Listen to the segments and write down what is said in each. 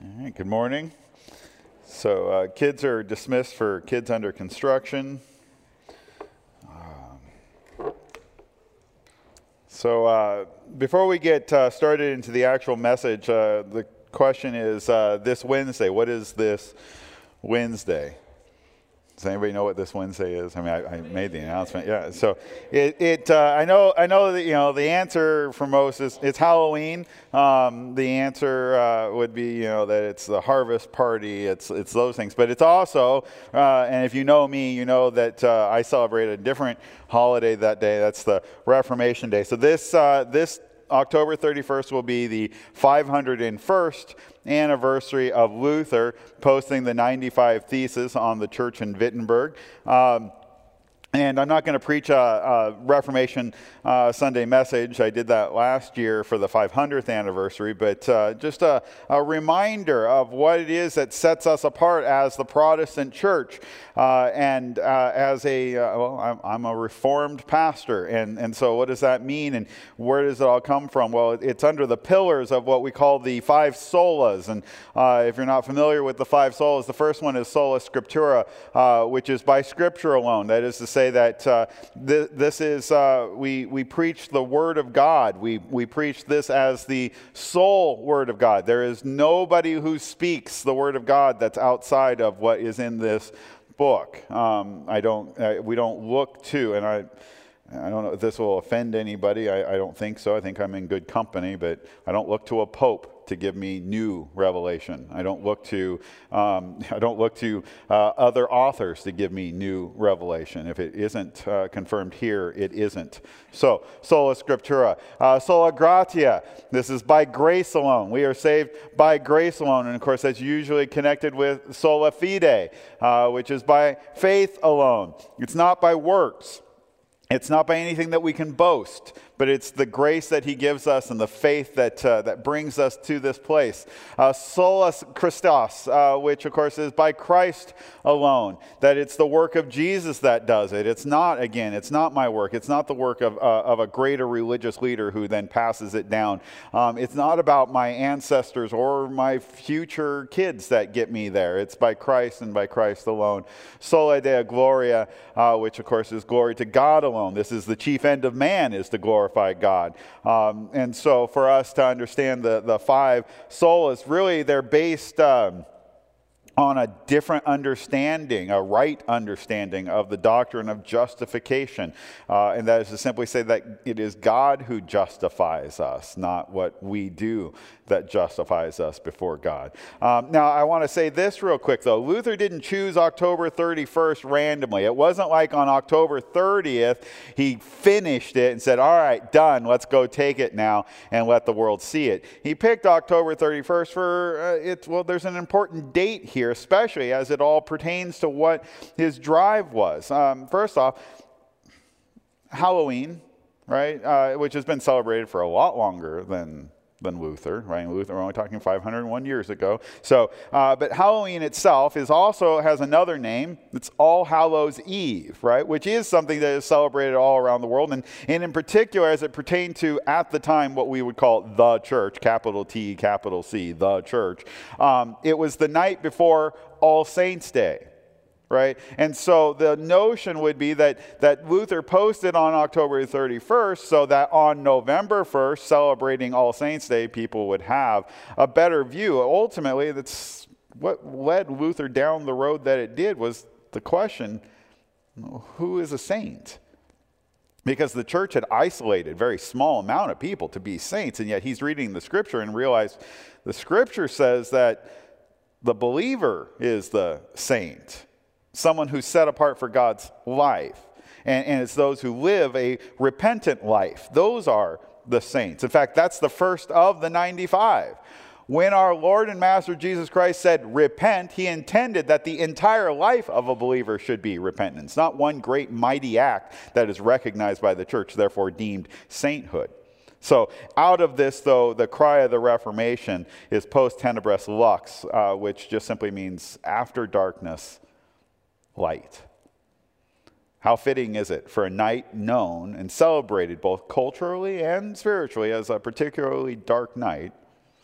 All right, good morning. So kids are dismissed for kids under construction. Before we get started into the actual message, the question is this Wednesday. What is this Wednesday? Does anybody know what this Wednesday is? I mean, I made the announcement. Yeah. So I know that the answer for most is it's Halloween. The answer would be that it's the harvest party. It's those things. But it's also and if you know me, you know that I celebrate a different holiday that day. That's the Reformation Day. So this October 31st will be the 501st anniversary of Luther posting the 95 Theses on the church in Wittenberg. And I'm not going to preach a Reformation Sunday message. I did that last year for the 500th anniversary, but just a reminder of what it is that sets us apart as the Protestant church. I'm a Reformed pastor, and so what does that mean, and where does it all come from? Well, it's under the pillars of what we call the five solas, and if you're not familiar with the five solas, the first one is sola scriptura, which is by Scripture alone. That is to say that we preach the Word of God. We preach this as the sole Word of God. There is nobody who speaks the Word of God that's outside of what is in this book. We don't look to, and I don't know if this will offend anybody. I don't think so. I think I'm in good company, but I don't look to a pope to give me new revelation. I don't look to other authors to give me new revelation. If it isn't confirmed here, it isn't. So, sola scriptura, sola gratia. This is by grace alone. We are saved by grace alone, and of course that's usually connected with sola fide, which is by faith alone. It's not by works. It's not by anything that we can boast, but it's the grace that he gives us and the faith that brings us to this place. Solus Christos, which of course is by Christ alone, that it's the work of Jesus that does it. It's not my work. It's not the work of a greater religious leader who then passes it down. It's not about my ancestors or my future kids that get me there. It's by Christ and by Christ alone. Sola Deo Gloria, which of course is glory to God alone. This is the chief end of man, is to glorify God. And so for us to understand the five solas, really they're based on a different understanding, a right understanding of the doctrine of justification. And that is to simply say that it is God who justifies us, not what we do that justifies us before God. Now, I want to say this real quick, though. Luther didn't choose October 31st randomly. It wasn't like on October 30th, he finished it and said, all right, done, let's go take it now and let the world see it. He picked October 31st for, there's an important date here, especially as it all pertains to what his drive was. First off, Halloween, right, which has been celebrated for a lot longer than Luther, right? Luther, we're only talking 501 years ago. So, but Halloween itself has another name. It's All Hallows Eve, right? Which is something that is celebrated all around the world. And in particular, as it pertained to, at the time, what we would call the church, capital T, capital C, the church. It was the night before All Saints' Day. Right? And so the notion would be that Luther posted on October 31st so that on November 1st, celebrating All Saints' Day, people would have a better view. Ultimately, that's what led Luther down the road that it did, was the question, who is a saint? Because the church had isolated a very small amount of people to be saints, and yet he's reading the Scripture and realized the Scripture says that the believer is the saint. Someone who's set apart for God's life. And it's those who live a repentant life. Those are the saints. In fact, that's the first of the 95. When our Lord and Master Jesus Christ said, repent, he intended that the entire life of a believer should be repentance. Not one great mighty act that is recognized by the church, therefore deemed sainthood. So out of this, though, the cry of the Reformation is post tenebras lux, which just simply means after darkness, light. How fitting is it for a night known and celebrated both culturally and spiritually as a particularly dark night,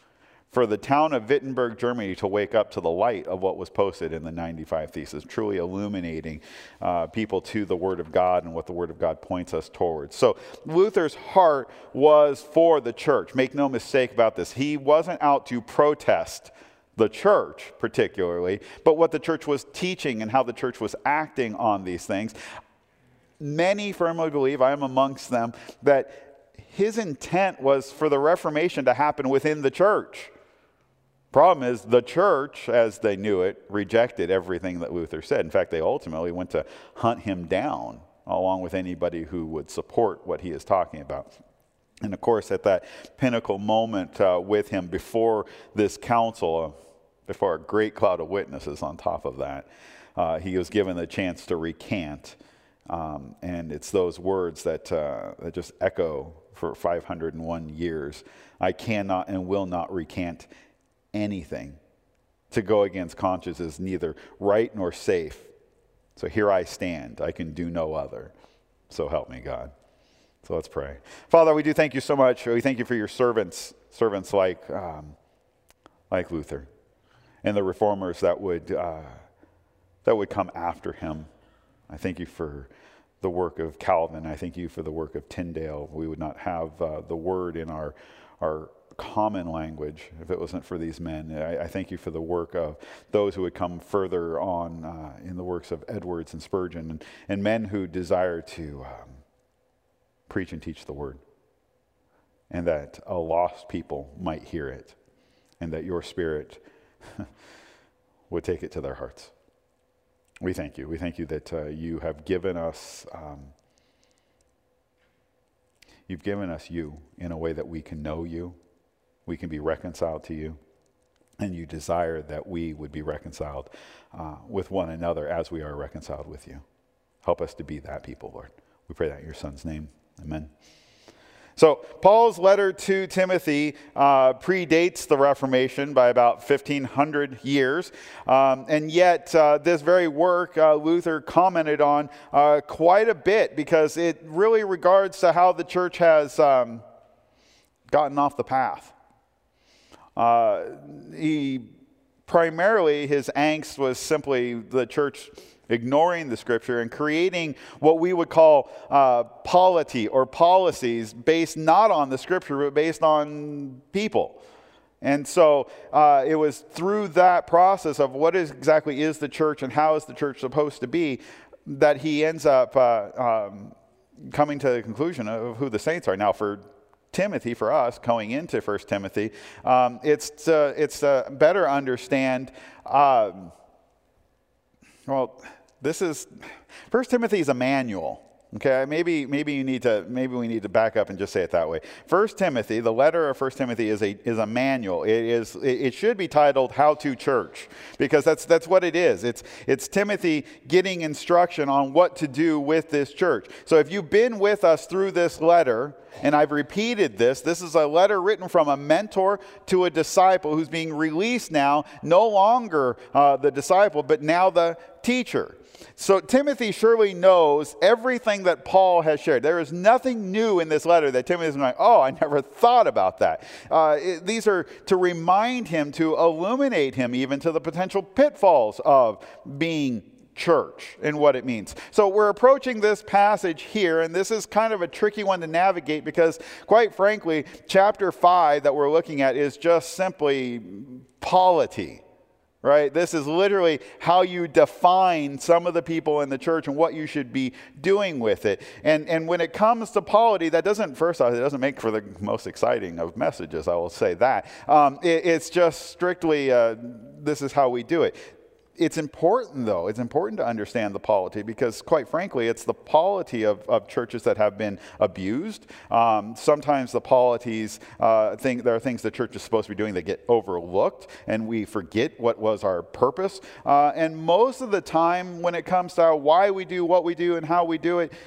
for the town of Wittenberg, Germany to wake up to the light of what was posted in the 95 Theses, truly illuminating people to the Word of God and what the Word of God points us towards. So Luther's heart was for the church. Make no mistake about this. He wasn't out to protest the church particularly, but what the church was teaching and how the church was acting on these things. Many firmly believe, I am amongst them, that his intent was for the Reformation to happen within the church. Problem is, the church, as they knew it, rejected everything that Luther said. In fact, they ultimately went to hunt him down, along with anybody who would support what he is talking about. And of course, at that pinnacle moment with him before this council, before a great cloud of witnesses on top of that, he was given the chance to recant. And it's those words that just echo for 501 years. I cannot and will not recant anything. To go against conscience is neither right nor safe. So here I stand. I can do no other. So help me, God. So let's pray. Father, we do thank you so much. We thank you for your servants like Luther, and the reformers that would come after him. I thank you for the work of Calvin. I thank you for the work of Tyndale. We would not have the word in our common language if it wasn't for these men. I thank you for the work of those who would come further on in the works of Edwards and Spurgeon, and men who desire to preach and teach the word, and that a lost people might hear it, and that your Spirit would take it to their hearts. We thank you. We thank you that you have given us you've given us you in a way that we can know you, we can be reconciled to you, and you desire that we would be reconciled with one another as we are reconciled with you. Help us to be that people, Lord. We pray that in your Son's name. Amen. So Paul's letter to Timothy predates the Reformation by about 1,500 years. And yet this very work Luther commented on quite a bit, because it really regards to how the church has gotten off the path. Primarily his angst was simply the church ignoring the scripture and creating what we would call polity or policies based not on the scripture but based on people. And so it was through that process of what exactly is the church and how is the church supposed to be that he ends up coming to the conclusion of who the saints are. Now for Timothy, for us, going into 1 Timothy, it's to better understand, this is 1 Timothy is a manual. Okay, maybe we need to back up and just say it that way. 1 Timothy, the letter of 1 Timothy is a manual. It should be titled How to Church, because that's what it is. It's Timothy getting instruction on what to do with this church. So if you've been with us through this letter, and I've repeated this is a letter written from a mentor to a disciple who's being released now, no longer the disciple, but now the teacher. So Timothy surely knows everything that Paul has shared. There is nothing new in this letter that Timothy is like, oh, I never thought about that. These are to remind him, to illuminate him even to the potential pitfalls of being church and what it means. So we're approaching this passage here, and this is kind of a tricky one to navigate because, quite frankly, chapter 5 that we're looking at is just simply polity. Right? This is literally how you define some of the people in the church and what you should be doing with it. And when it comes to polity, that doesn't, first off, it doesn't make for the most exciting of messages, I will say that. It's just strictly, this is how we do it. It's important, though. It's important to understand the polity because, quite frankly, it's the polity of churches that have been abused. Sometimes the polities, there are things the church is supposed to be doing that get overlooked, and we forget what was our purpose. And most of the time, when it comes to why we do what we do and how we do it,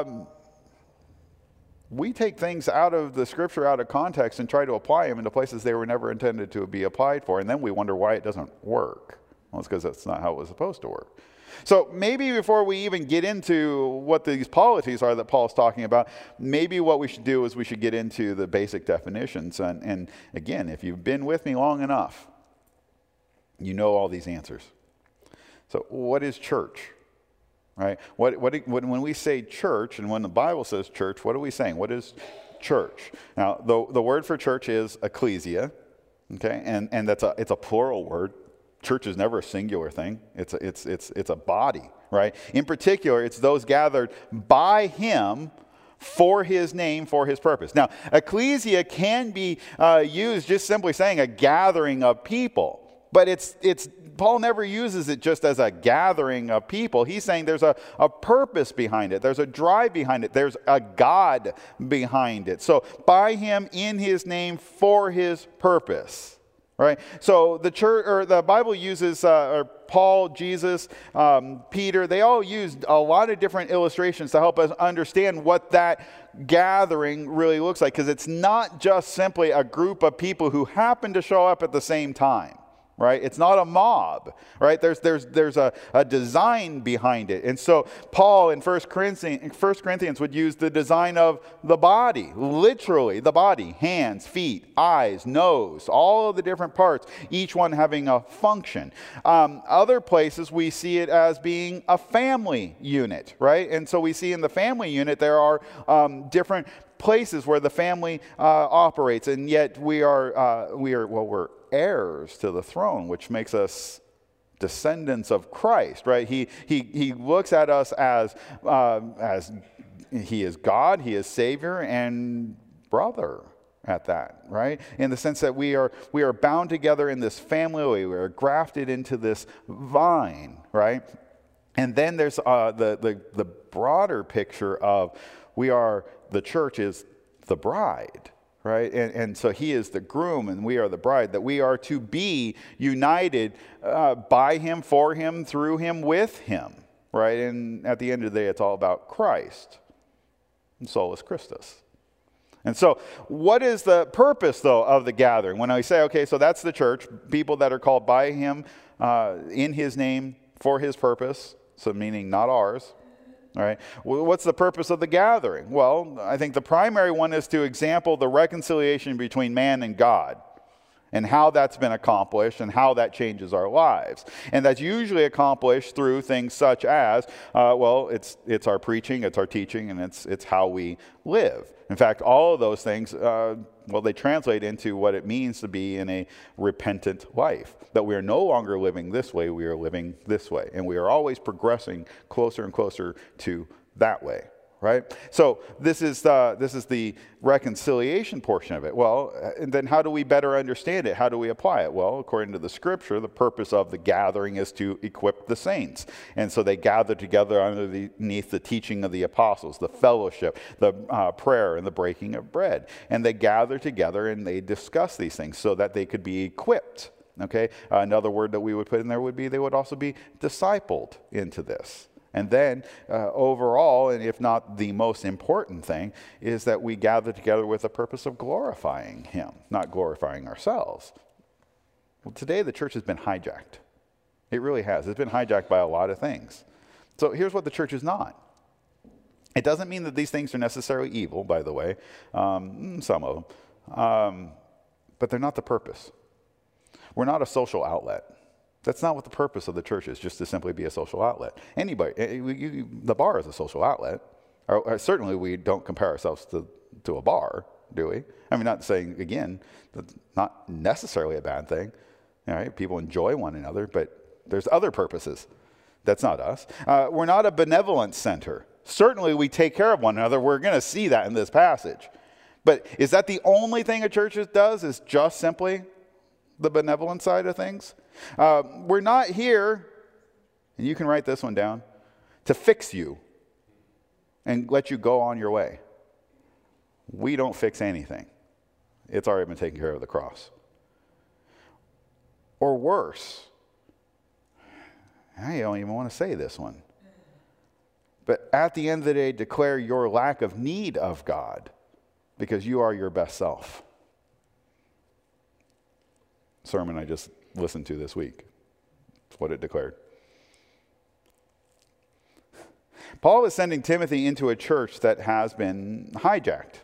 we take things out of the scripture, out of context, and try to apply them into places they were never intended to be applied for, and then we wonder why it doesn't work. Well, it's because that's not how it was supposed to work. So maybe before we even get into what these polities are that Paul's talking about, maybe what we should do is we should get into the basic definitions. And again, if you've been with me long enough, you know all these answers. So what is church? Right? When we say church, and when the Bible says church, what are we saying? What is church? Now, the word for church is ecclesia, okay, and it's a plural word. Church is never a singular thing. It's a body, right? In particular, it's those gathered by him for his name, for his purpose. Now, ecclesia can be used just simply saying a gathering of people, but it's Paul never uses it just as a gathering of people. He's saying there's a purpose behind it. There's a drive behind it. There's a God behind it. So by him, in his name, for his purpose. Right? So the church, or the Bible uses, Paul, Jesus, Peter, they all used a lot of different illustrations to help us understand what that gathering really looks like. Because it's not just simply a group of people who happen to show up at the same time. Right? It's not a mob, right? There's a design behind it. And so Paul in 1 Corinthians would use the design of the body, literally the body, hands, feet, eyes, nose, all of the different parts, each one having a function. Other places we see it as being a family unit, right? And so we see in the family unit there are different places where the family operates, and yet we're heirs to the throne, which makes us descendants of Christ, right? He looks at us as he is God, he is Savior, and brother at that, right? In the sense that we are bound together in this family, we are grafted into this vine, right? And then there's the broader picture of the church is the bride, right? And so he is the groom and we are the bride, that we are to be united by him, for him, through him, with him, right? And at the end of the day, it's all about Christ and solus Christus. And so what is the purpose, though, of the gathering? When I say, okay, so that's the church, people that are called by him in his name for his purpose, so meaning not ours. All right. Well, what's the purpose of the gathering? Well, I think the primary one is to example the reconciliation between man and God and how that's been accomplished and how that changes our lives. And that's usually accomplished through things such as, it's our preaching, it's our teaching, and it's how we live. In fact, all of those things, they translate into what it means to be in a repentant life. That we are no longer living this way, we are living this way. And we are always progressing closer and closer to that way. Right? So this is the reconciliation portion of it. Well, and then how do we better understand it? How do we apply it? Well, according to the scripture, the purpose of the gathering is to equip the saints. And so they gather together underneath the teaching of the apostles, the fellowship, the prayer, and the breaking of bread. And they gather together and they discuss these things so that they could be equipped. Okay? Another word that we would put in there would be they would also be discipled into this. And then overall, and if not the most important thing, is that we gather together with the purpose of glorifying him, not glorifying ourselves. Well, today the church has been hijacked. It really has. It's been hijacked by a lot of things. So here's what the church is not. It doesn't mean that these things are necessarily evil, by the way, some of them, but they're not the purpose. We're not a social outlet. That's not what the purpose of the church is, just to simply be a social outlet. The bar is a social outlet. Or certainly we don't compare ourselves to a bar, do we? I mean, not saying, again, that's not necessarily a bad thing. All right, people enjoy one another, but there's other purposes. That's not us. We're not a benevolence center. Certainly we take care of one another. We're going to see that in this passage. But is that the only thing a church does, is just simply the benevolent side of things? We're not here, and you can write this one down, to fix you and let you go on your way. We don't fix anything. It's already been taken care of at the cross. Or worse, I don't even want to say this one, but at the end of the day, declare your lack of need of God because you are your best self. Sermon I just listened to this week. That's what it declared. Paul is sending Timothy into a church that has been hijacked.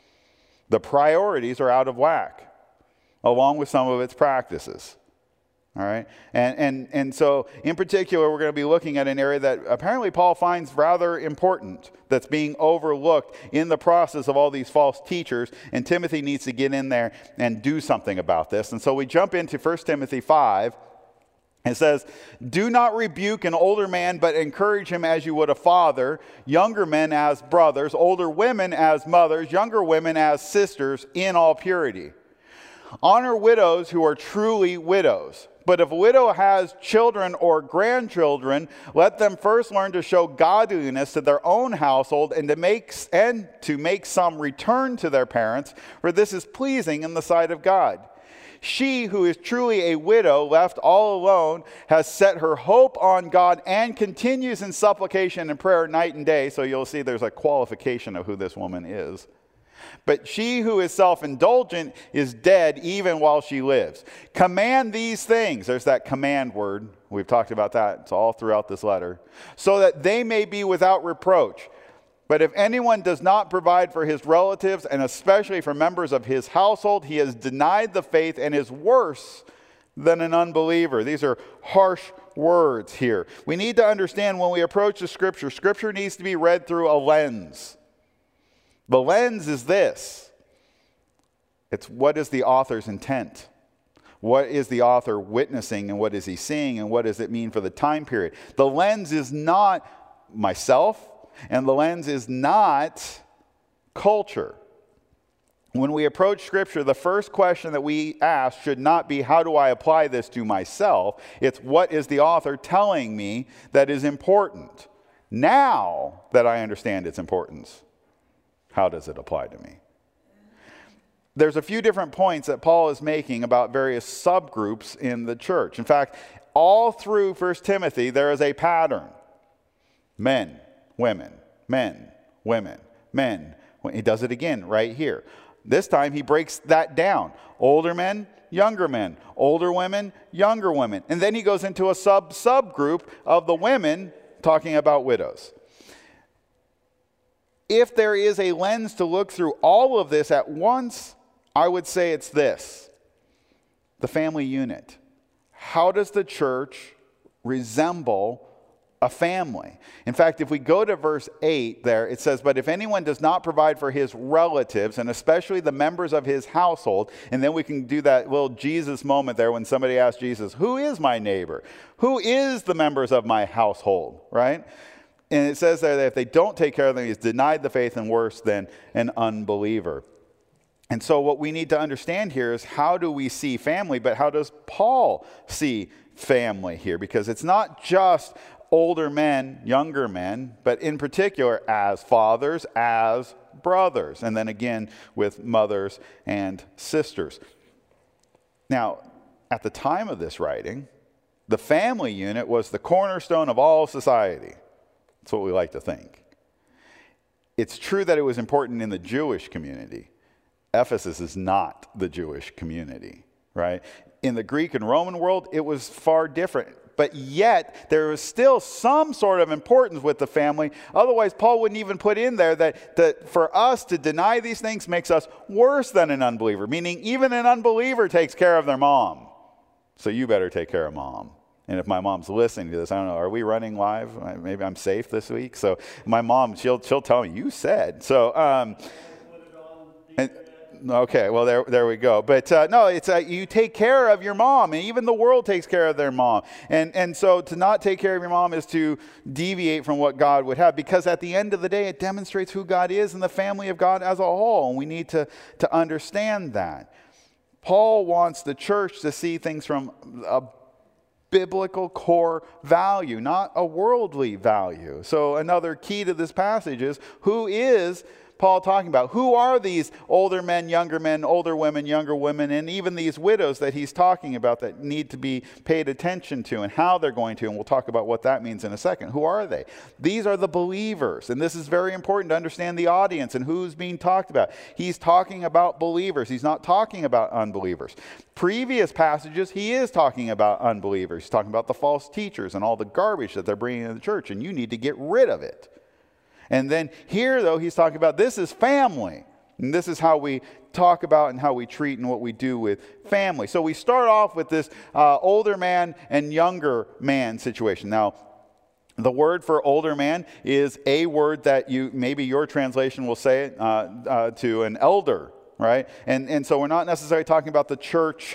The priorities are out of whack, along with some of its practices. All right? And so, in particular, we're going to be looking at an area that apparently Paul finds rather important, that's being overlooked in the process of all these false teachers, and Timothy needs to get in there and do something about this. And so we jump into 1 Timothy 5. It says, "Do not rebuke an older man, but encourage him as you would a father, younger men as brothers, older women as mothers, younger women as sisters, in all purity. Honor widows who are truly widows. But if a widow has children or grandchildren, let them first learn to show godliness to their own household and to make some return to their parents, for this is pleasing in the sight of God. She who is truly a widow, left all alone, has set her hope on God and continues in supplication and prayer night and day." So you'll see there's a qualification of who this woman is. "But she who is self-indulgent is dead even while she lives. Command these things." There's that command word. We've talked about that. It's all throughout this letter. "So that they may be without reproach. But if anyone does not provide for his relatives, and especially for members of his household, he has denied the faith and is worse than an unbeliever." These are harsh words here. We need to understand when we approach the Scripture, Scripture needs to be read through a lens. The lens is this. It's what is the author's intent? What is the author witnessing, and what is he seeing, and what does it mean for the time period? The lens is not myself, and the lens is not culture. When we approach Scripture, the first question that we ask should not be, how do I apply this to myself? It's, what is the author telling me that is important? Now that I understand its importance, how does it apply to me? There's a few different points that Paul is making about various subgroups in the church. In fact, all through 1 Timothy, there is a pattern. Men, women, men, women, men. He does it again right here. This time he breaks that down. Older men, younger men. Older women, younger women. And then he goes into a subgroup of the women, talking about widows. If there is a lens to look through all of this at once, I would say it's this: the family unit. How does the church resemble a family? In fact, if we go to verse 8 there, it says, "But if anyone does not provide for his relatives, and especially the members of his household," and then we can do that little Jesus moment there when somebody asks Jesus, "Who is my neighbor? Who is the members of my household?" Right? And it says there that if they don't take care of them, he's denied the faith and worse than an unbeliever. And so what we need to understand here is, how do we see family, but how does Paul see family here? Because it's not just older men, younger men, but in particular as fathers, as brothers, and then again with mothers and sisters. Now, at the time of this writing, the family unit was the cornerstone of all society. That's what we like to think. It's true that it was important in the Jewish community. Ephesus is not the Jewish community, right? In the Greek and Roman world, it was far different. But yet, there was still some sort of importance with the family. Otherwise, Paul wouldn't even put in there that for us to deny these things makes us worse than an unbeliever, meaning even an unbeliever takes care of their mom. So you better take care of mom. And if my mom's listening to this, I don't know, are we running live? Maybe I'm safe this week. So my mom, she'll tell me, you said. So, okay, well, there we go. But no, it's you take care of your mom, and even the world takes care of their mom. And so to not take care of your mom is to deviate from what God would have, because at the end of the day, it demonstrates who God is and the family of God as a whole, and we need to understand that. Paul wants the church to see things from a biblical core value, not a worldly value. So another key to this passage is, who is Paul talking about? Who are these older men, older women, younger women, and even these widows that he's talking about that need to be paid attention to and how they're going to, and we'll talk about what that means in a second. Who are they? These are the believers, and this is very important to understand the audience and who's being talked about. He's talking about believers. He's not talking about unbelievers. Previous passages, he is talking about unbelievers. He's talking about the false teachers and all the garbage that they're bringing into the church, and you need to get rid of it. And then here, though, he's talking about this is family. And this is how we talk about and how we treat and what we do with family. So we start off with this older man and younger man situation. Now, the word for older man is a word that maybe your translation will say it to an elder. Right? And so we're not necessarily talking about the church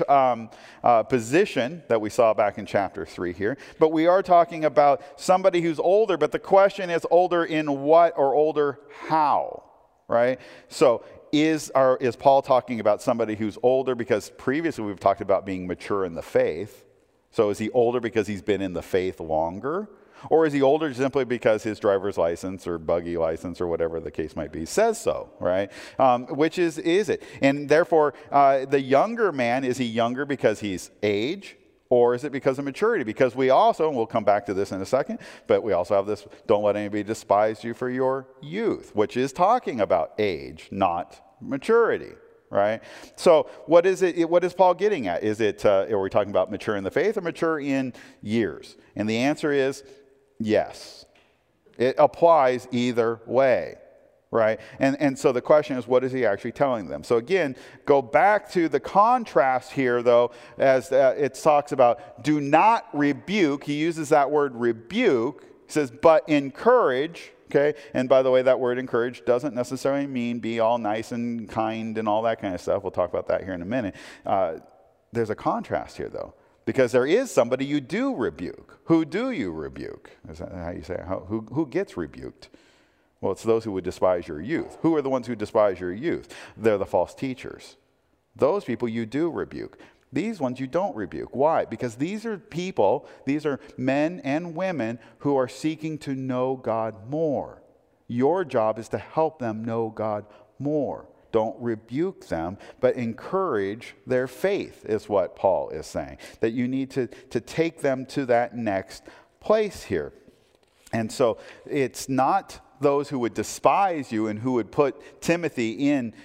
position that we saw back in chapter 3 here, but we are talking about somebody who's older, but the question is older in what or older how, right? So is Paul talking about somebody who's older because previously we've talked about being mature in the faith? So is he older because he's been in the faith longer? Or is he older simply because his driver's license or buggy license or whatever the case might be says so, right? Which is it? And therefore, the younger man, is he younger because he's age? Or is it because of maturity? Because we also, and we'll come back to this in a second, but we also have this, don't let anybody despise you for your youth, which is talking about age, not maturity. Right? So what is it? What is Paul getting at? Are we talking about mature in the faith or mature in years? And the answer is yes. It applies either way, right? And so the question is, what is he actually telling them? So again, go back to the contrast here, though, as it talks about do not rebuke. He uses that word rebuke. He says, but encourage. Okay, and by the way, that word encourage doesn't necessarily mean be all nice and kind and all that kind of stuff. We'll talk about that here in a minute. There's a contrast here, though, because there is somebody you do rebuke. Who do you rebuke? Is that how you say it? Who gets rebuked? Well, it's those who would despise your youth. Who are the ones who despise your youth? They're the false teachers. Those people you do rebuke. These ones you don't rebuke. Why? Because these are people, these are men and women who are seeking to know God more. Your job is to help them know God more. Don't rebuke them, but encourage their faith, is what Paul is saying. That you need to take them to that next place here. And so it's not those who would despise you and who would put Timothy in,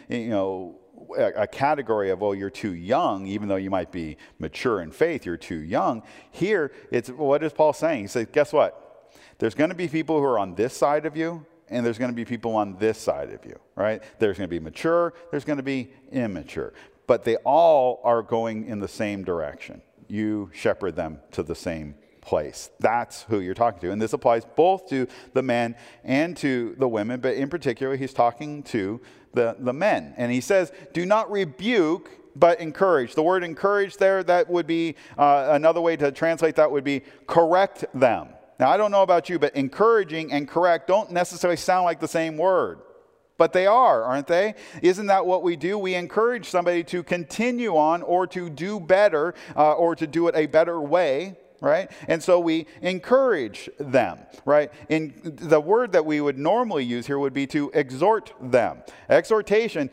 a category of, oh, you're too young, even though you might be mature in faith, you're too young. Here, what is Paul saying? He says, guess what? There's going to be people who are on this side of you, and there's going to be people on this side of you, right? There's going to be mature, there's going to be immature. But they all are going in the same direction. You shepherd them to the same place. That's who you're talking to. And this applies both to the men and to the women, but in particular, he's talking to the men. And he says, do not rebuke, but encourage. The word encourage there, that would be another way to translate that would be correct them. Now, I don't know about you, but encouraging and correct don't necessarily sound like the same word. But they are, aren't they? Isn't that what we do? We encourage somebody to continue on or to do better or to do it a better way. Right? And so we encourage them, right? And the word that we would normally use here would be to exhort them. Exhortation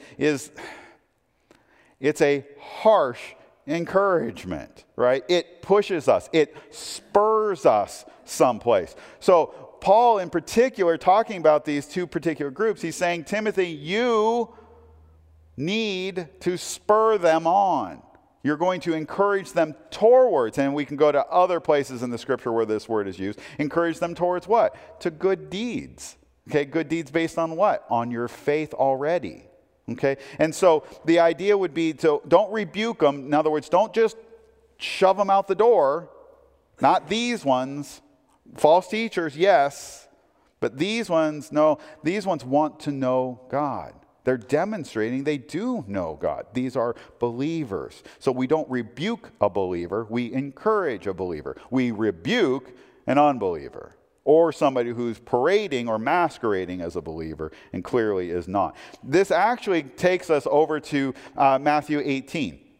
it's a harsh encouragement, right? It pushes us. It spurs us someplace. So Paul in particular, talking about these two particular groups, he's saying, Timothy, you need to spur them on. You're going to encourage them towards, and we can go to other places in the scripture where this word is used, encourage them towards what? To good deeds. Okay, good deeds based on what? On your faith already. Okay, and so the idea would be to don't rebuke them. In other words, don't just shove them out the door. Not these ones. False teachers, yes, but these ones, no. These ones want to know God. They're demonstrating they do know God. These are believers. So we don't rebuke a believer. We encourage a believer. We rebuke an unbeliever or somebody who's parading or masquerading as a believer and clearly is not. This actually takes us over to Matthew 18.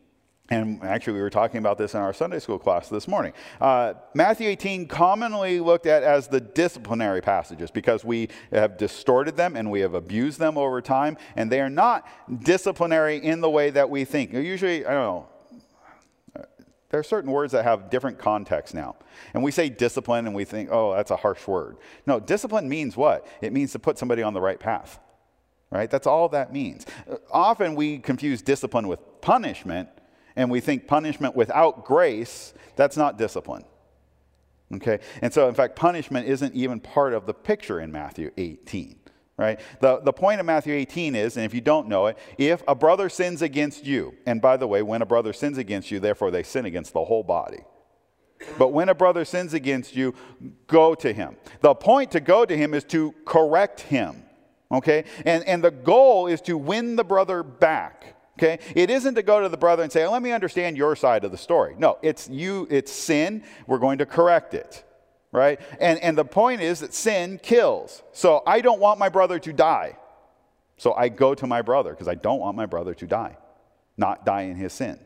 And actually, we were talking about this in our Sunday school class this morning. Matthew 18 commonly looked at as the disciplinary passages because we have distorted them and we have abused them over time. And they are not disciplinary in the way that we think. Usually, I don't know, there are certain words that have different contexts now. And we say discipline and we think, oh, that's a harsh word. No, discipline means what? It means to put somebody on the right path. Right? That's all that means. Often we confuse discipline with punishment. And we think punishment without grace, that's not discipline. Okay? And so, in fact, punishment isn't even part of the picture in Matthew 18. Right? The point of Matthew 18 is, and if you don't know it, if a brother sins against you, and by the way, when a brother sins against you, therefore they sin against the whole body. But when a brother sins against you, go to him. The point to go to him is to correct him. Okay? And the goal is to win the brother back. Okay? It isn't to go to the brother and say, oh, let me understand your side of the story. No, it's sin. We're going to correct it. Right? And the point is that sin kills. So I don't want my brother to die. So I go to my brother because I don't want my brother to die. Not die in his sin.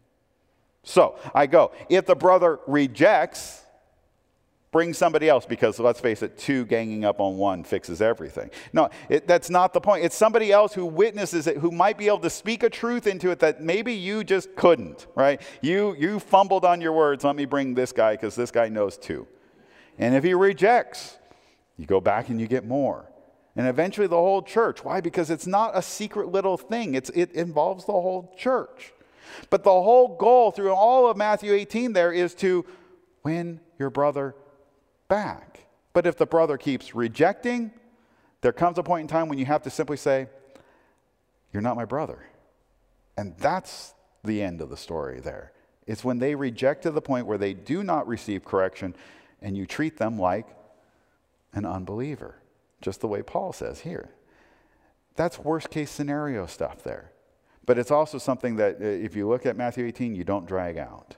So I go. If the brother rejects, bring somebody else, because let's face it, two ganging up on one fixes everything. No, that's not the point. It's somebody else who witnesses it, who might be able to speak a truth into it that maybe you just couldn't, right? You fumbled on your words. Let me bring this guy because this guy knows too. And if he rejects, you go back and you get more. And eventually the whole church. Why? Because it's not a secret little thing. It involves the whole church. But the whole goal through all of Matthew 18 there is to win your brother back. But if the brother keeps rejecting, there comes a point in time when you have to simply say, you're not my brother. And that's the end of the story there. It's when they reject to the point where they do not receive correction and you treat them like an unbeliever, just the way Paul says here. That's worst case scenario stuff there. But it's also something that if you look at Matthew 18, you don't drag out.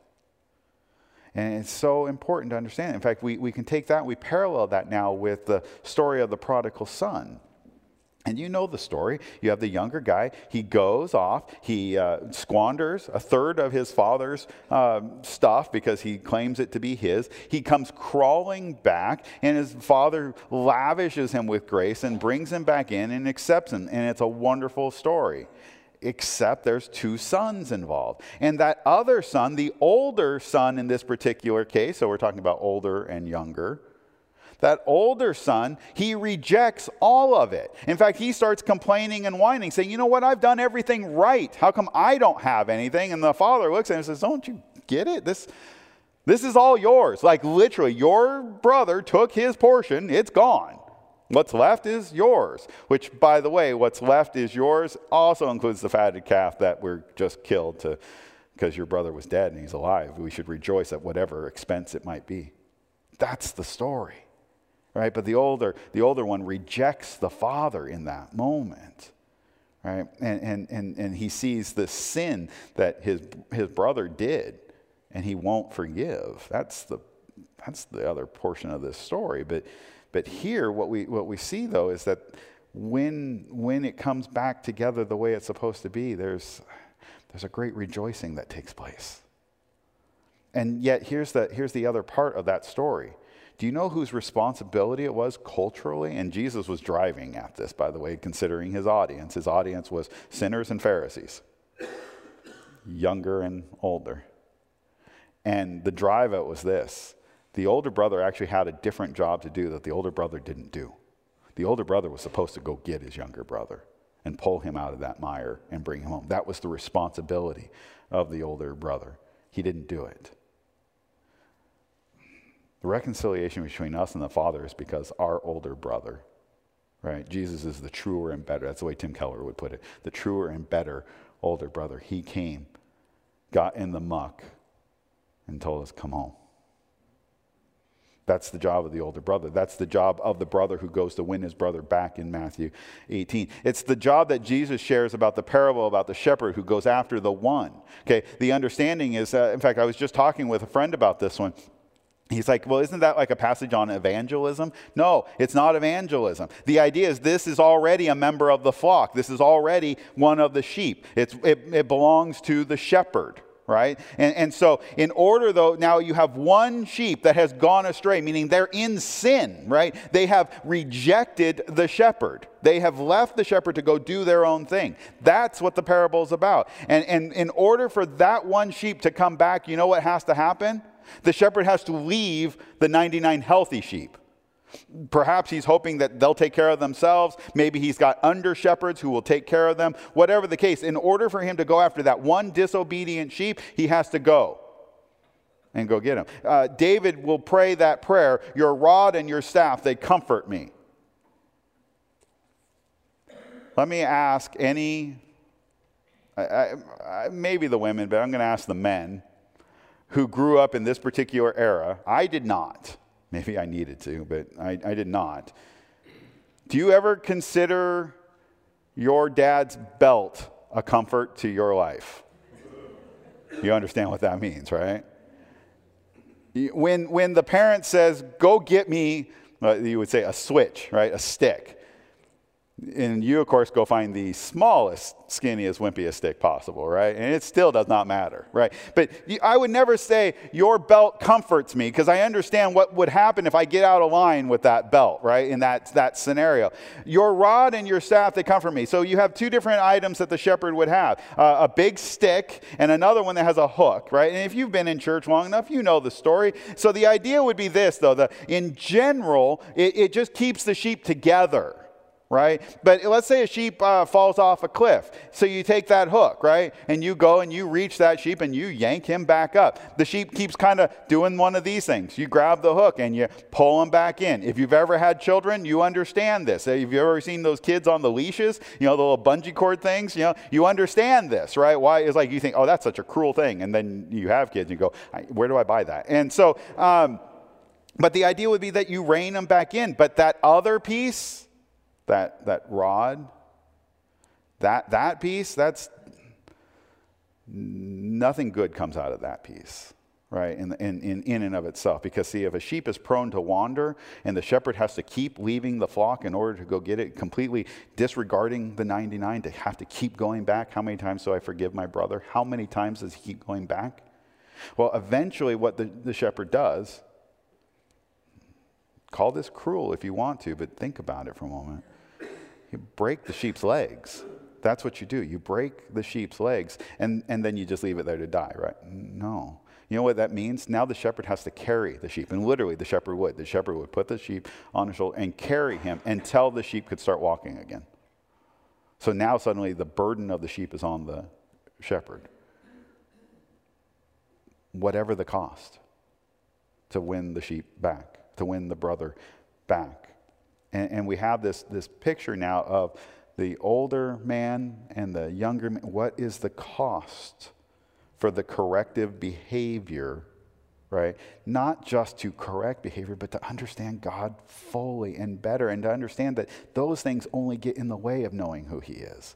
And it's so important to understand. In fact, we can take that, we parallel that now with the story of the prodigal son. And you know the story. You have the younger guy. He goes off. He squanders a third of his father's stuff because he claims it to be his. He comes crawling back, and his father lavishes him with grace and brings him back in and accepts him. And it's a wonderful story. Except there's two sons involved. And that other son, the older son in this particular case, so we're talking about older and younger, that older son, he rejects all of it. In fact, he starts complaining and whining, saying, you know what, I've done everything right. How come I don't have anything? And the father looks at him and says, don't you get it? This is all yours. Like literally, your brother took his portion, it's gone. What's left is yours, which, by the way, what's left is yours also includes the fatted calf that we're just killed because your brother was dead and he's alive. We should rejoice at whatever expense it might be. That's the story, right? But the older one rejects the father in that moment, right? And he sees the sin that his brother did, and he won't forgive. That's the other portion of this story, But here, what we see, though, is that when it comes back together the way it's supposed to be, there's a great rejoicing that takes place. And yet, here's the other part of that story. Do you know whose responsibility it was culturally? And Jesus was driving at this, by the way, considering his audience. His audience was sinners and Pharisees, younger and older. And the drive out was this. The older brother actually had a different job to do that the older brother didn't do. The older brother was supposed to go get his younger brother and pull him out of that mire and bring him home. That was the responsibility of the older brother. He didn't do it. The reconciliation between us and the Father is because our older brother, right? Jesus is the truer and better. That's the way Tim Keller would put it. The truer and better older brother. He came, got in the muck, and told us, come home. That's the job of the older brother. That's the job of the brother who goes to win his brother back in Matthew 18. It's the job that Jesus shares about the parable about the shepherd who goes after the one. Okay, the understanding is, in fact, I was just talking with a friend about this one. He's like, well, isn't that like a passage on evangelism? No, it's not evangelism. The idea is this is already a member of the flock. This is already one of the sheep. It belongs to the shepherd. right? And so in order, though, now you have one sheep that has gone astray, meaning they're in sin, right? They have rejected the shepherd. They have left the shepherd to go do their own thing. That's what the parable is about. And in order for that one sheep to come back, you know what has to happen? The shepherd has to leave the 99 healthy sheep. Perhaps he's hoping that they'll take care of themselves. Maybe he's got under shepherds who will take care of them. Whatever the case, in order for him to go after that one disobedient sheep, he has to go and go get him. David will pray that prayer, your rod and your staff, they comfort me. Let me ask maybe the women, but I'm going to ask the men who grew up in this particular era. I did not. Maybe I needed to, but I did not. Do you ever consider your dad's belt a comfort to your life? You understand what that means, right? When the parent says, go get me, you would say a switch, right? A stick. And you, of course, go find the smallest, skinniest, wimpiest stick possible, right? And it still does not matter, right? But I would never say, your belt comforts me, because I understand what would happen if I get out of line with that belt, right? In that scenario. Your rod and your staff, they comfort me. So you have two different items that the shepherd would have. A big stick and another one that has a hook, right? And if you've been in church long enough, you know the story. So the idea would be this, though. In general, it just keeps the sheep together. Right? But let's say a sheep falls off a cliff. So you take that hook, right? And you go and you reach that sheep and you yank him back up. The sheep keeps kind of doing one of these things. You grab the hook and you pull him back in. If you've ever had children, you understand this. Have you ever seen those kids on the leashes? You know, the little bungee cord things? You know, you understand this, right? Why? It's like you think, oh, that's such a cruel thing. And then you have kids and you go, where do I buy that? And so, but the idea would be that you rein them back in. But that other piece, that rod, that piece, that's nothing good comes out of that piece, right? In and of itself. Because see, if a sheep is prone to wander and the shepherd has to keep leaving the flock in order to go get it, completely disregarding the 99, to have to keep going back. How many times do I forgive my brother? How many times does he keep going back? Well, eventually what the shepherd does, call this cruel if you want to, but think about it for a moment. You break the sheep's legs. That's what you do. You break the sheep's legs, and then you just leave it there to die, right? No. You know what that means? Now the shepherd has to carry the sheep, and literally the shepherd would. The shepherd would put the sheep on his shoulder and carry him until the sheep could start walking again. So now suddenly the burden of the sheep is on the shepherd. Whatever the cost to win the sheep back, to win the brother back. And we have this picture now of the older man and the younger man. What is the cost for the corrective behavior, right? Not just to correct behavior, but to understand God fully and better, and to understand that those things only get in the way of knowing who he is.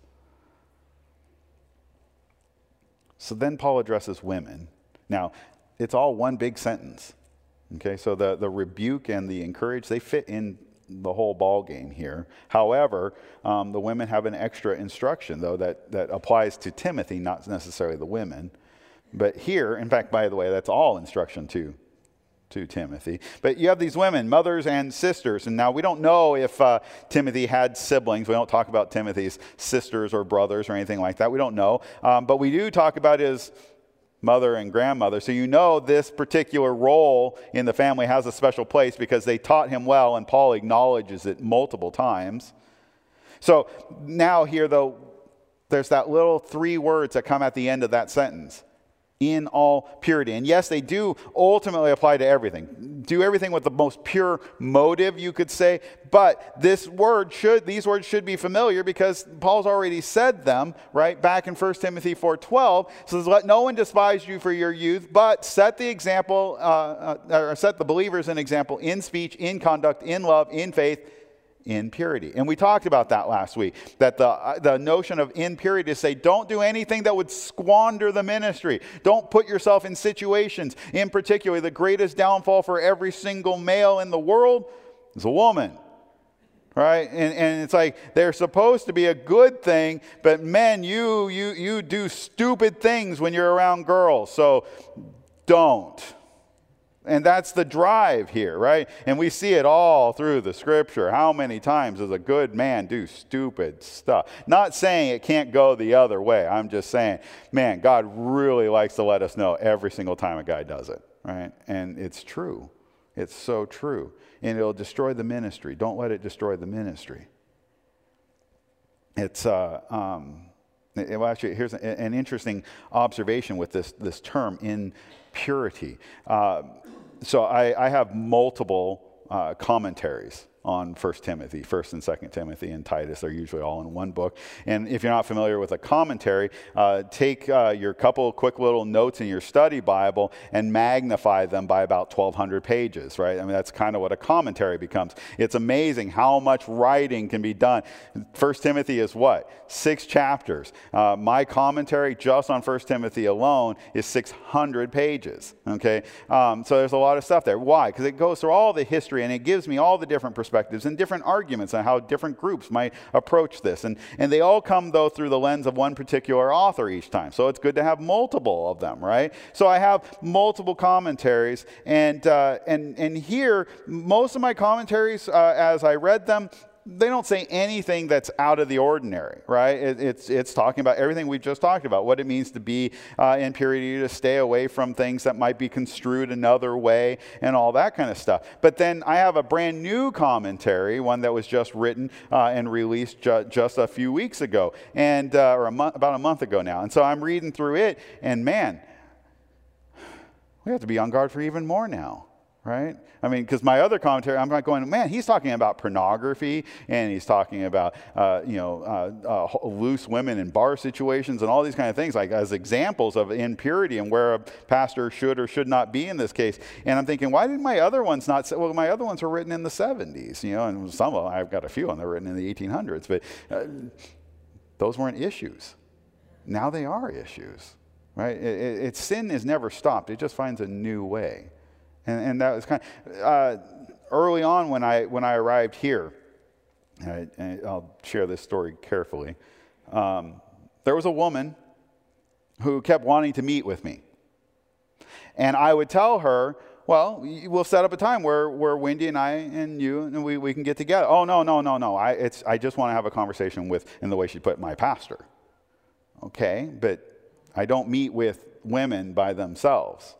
So then Paul addresses women. Now, it's all one big sentence. Okay, so the rebuke and the encourage, they fit in the whole ball game here. However, the women have an extra instruction, though, that applies to Timothy, not necessarily the women. But here, in fact, by the way, that's all instruction to Timothy. But you have these women, mothers and sisters. And now we don't know if Timothy had siblings. We don't talk about Timothy's sisters or brothers or anything like that. We don't know. But we do talk about his mother and grandmother. So you know this particular role in the family has a special place because they taught him well, and Paul acknowledges it multiple times. So now here, though, there's that little 3 words that come at the end of that sentence. In all purity. And yes, they do ultimately apply to everything. Do everything with the most pure motive, you could say. But these words should be familiar because Paul's already said them, right? Back in 1 Timothy 4:12. Says, let no one despise you for your youth, but set the example, or set the believers an example in speech, in conduct, in love, in faith, in purity. And we talked about that last week, that the notion of in purity is say, don't do anything that would squander the ministry. Don't put yourself in situations. In particular, the greatest downfall for every single male in the world is a woman. right? And it's like they're supposed to be a good thing, but men, you do stupid things when you're around girls, so don't. And that's the drive here, right? And we see it all through the scripture. How many times does a good man do stupid stuff? Not saying it can't go the other way. I'm just saying, man, God really likes to let us know every single time a guy does it, right? And it's true. It's so true. And it'll destroy the ministry. Don't let it destroy the ministry. It's, well, actually, here's an interesting observation with this term, impurity. So I have multiple commentaries on 1 Timothy, 1 and 2 Timothy, and Titus. They're usually all in one book. And if you're not familiar with a commentary, take your couple quick little notes in your study Bible and magnify them by about 1,200 pages, right? I mean, that's kind of what a commentary becomes. It's amazing how much writing can be done. 1 Timothy is what? 6 chapters. My commentary just on 1 Timothy alone is 600 pages, okay? So there's a lot of stuff there. Why? Because it goes through all the history and it gives me all the different perspectives and different arguments on how different groups might approach this. And they all come, though, through the lens of one particular author each time. So it's good to have multiple of them, right? So I have multiple commentaries. And here, most of my commentaries, as I read them, they don't say anything that's out of the ordinary, right? It's talking about everything we've just talked about, what it means to be in purity, to stay away from things that might be construed another way, and all that kind of stuff. But then I have a brand new commentary, one that was just written and released just a few weeks ago, and about a month ago now. And so I'm reading through it, and man, we have to be on guard for even more now. Right? I mean, because my other commentary, I'm not going, man, he's talking about pornography, and he's talking about, loose women in bar situations and all these kind of things, like as examples of impurity and where a pastor should or should not be in this case. And I'm thinking, why did my other ones not say, well, my other ones were written in the 70s, and some of them, I've got a few of them that were written in the 1800s, but those weren't issues. Now they are issues, right? Sin is never stopped. It just finds a new way. And that was kind of, early on when I arrived here, and I'll share this story carefully, there was a woman who kept wanting to meet with me. And I would tell her, well, we'll set up a time where Wendy and I and you, and we can get together. Oh, no. I just want to have a conversation with, in the way she put it, my pastor. Okay, but I don't meet with women by themselves.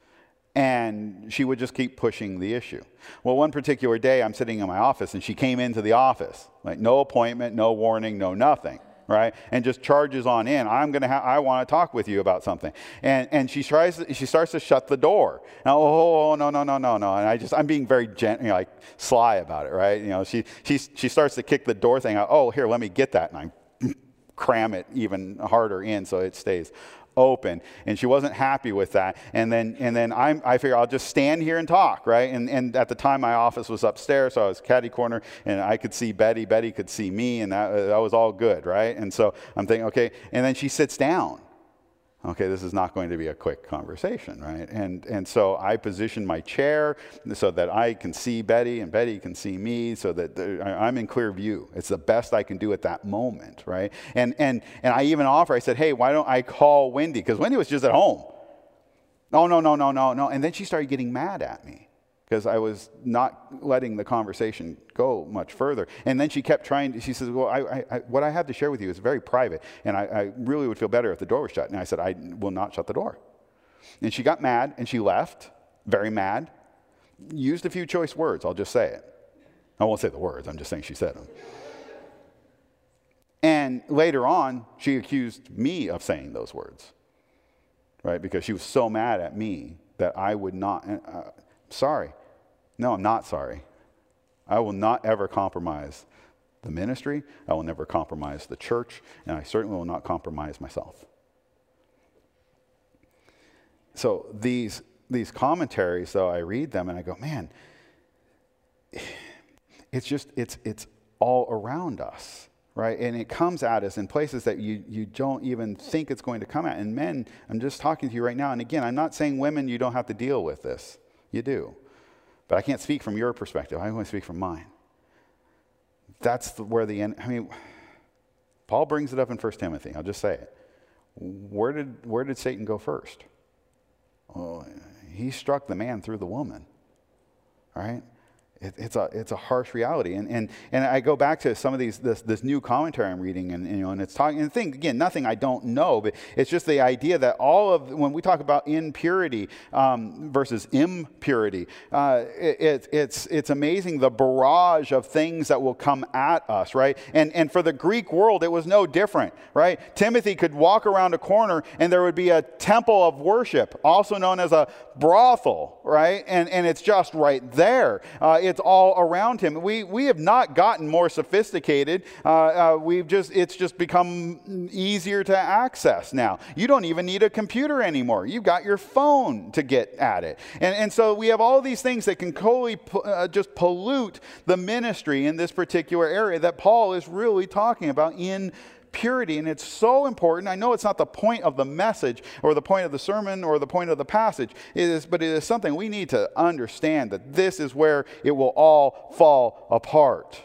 And she would just keep pushing the issue. Well, one particular day, I'm sitting in my office, and she came into the office. Like, no appointment, no warning, no nothing, right? And just charges on in. I want to talk with you about something. And she starts to shut the door. Now, no. And I'm being very like sly about it, right? She starts to kick the door thing out. Oh, here, let me get that. And I cram it even harder in so it stays open. And she wasn't happy with that. And then I figure I'll just stand here and talk, right? And at the time my office was upstairs, so I was catty corner, and I could see Betty could see me, and that was all good, right? And so I'm thinking, okay. And then she sits down. Okay, this is not going to be a quick conversation, right? And so I position my chair so that I can see Betty and Betty can see me, so that I'm in clear view. It's the best I can do at that moment, right? And I even I said, hey, why don't I call Wendy? Because Wendy was just at home. No. And then she started getting mad at me because I was not letting the conversation go much further. And then she kept trying. She says, well, what I have to share with you is very private, and I really would feel better if the door was shut. And I said, I will not shut the door. And she got mad, and she left, very mad, used a few choice words. I'll just say it. I won't say the words. I'm just saying she said them. And later on, she accused me of saying those words, right? Because she was so mad at me that I would not... sorry. No, I'm not sorry. I will not ever compromise the ministry. I will never compromise the church. And I certainly will not compromise myself. So these commentaries, though, I read them and I go, man, it's all around us, right? And it comes at us in places that you don't even think it's going to come at. And men, I'm just talking to you right now. And again, I'm not saying women, you don't have to deal with this. You do. But I can't speak from your perspective. I want to speak from mine. that's where Paul brings it up in 1 Timothy. I'll just say it. Where did Satan go first? Oh, he struck the man through the woman, right? It's a harsh reality, and I go back to some of this new commentary I'm reading, and it's talking, and think again, nothing I don't know, but it's just the idea that when we talk about impurity versus impurity, it's amazing the barrage of things that will come at us, right? And for the Greek world, it was no different, right? Timothy could walk around a corner and there would be a temple of worship, also known as a brothel, right? And it's just right there. It's all around him. We have not gotten more sophisticated. It's just become easier to access now. You don't even need a computer anymore. You've got your phone to get at it. And so we have all these things that can totally just pollute the ministry in this particular area that Paul is really talking about in purity. And it's so important. I know it's not the point of the message or the point of the sermon or the point of the passage, but it is something we need to understand, that this is where it will all fall apart.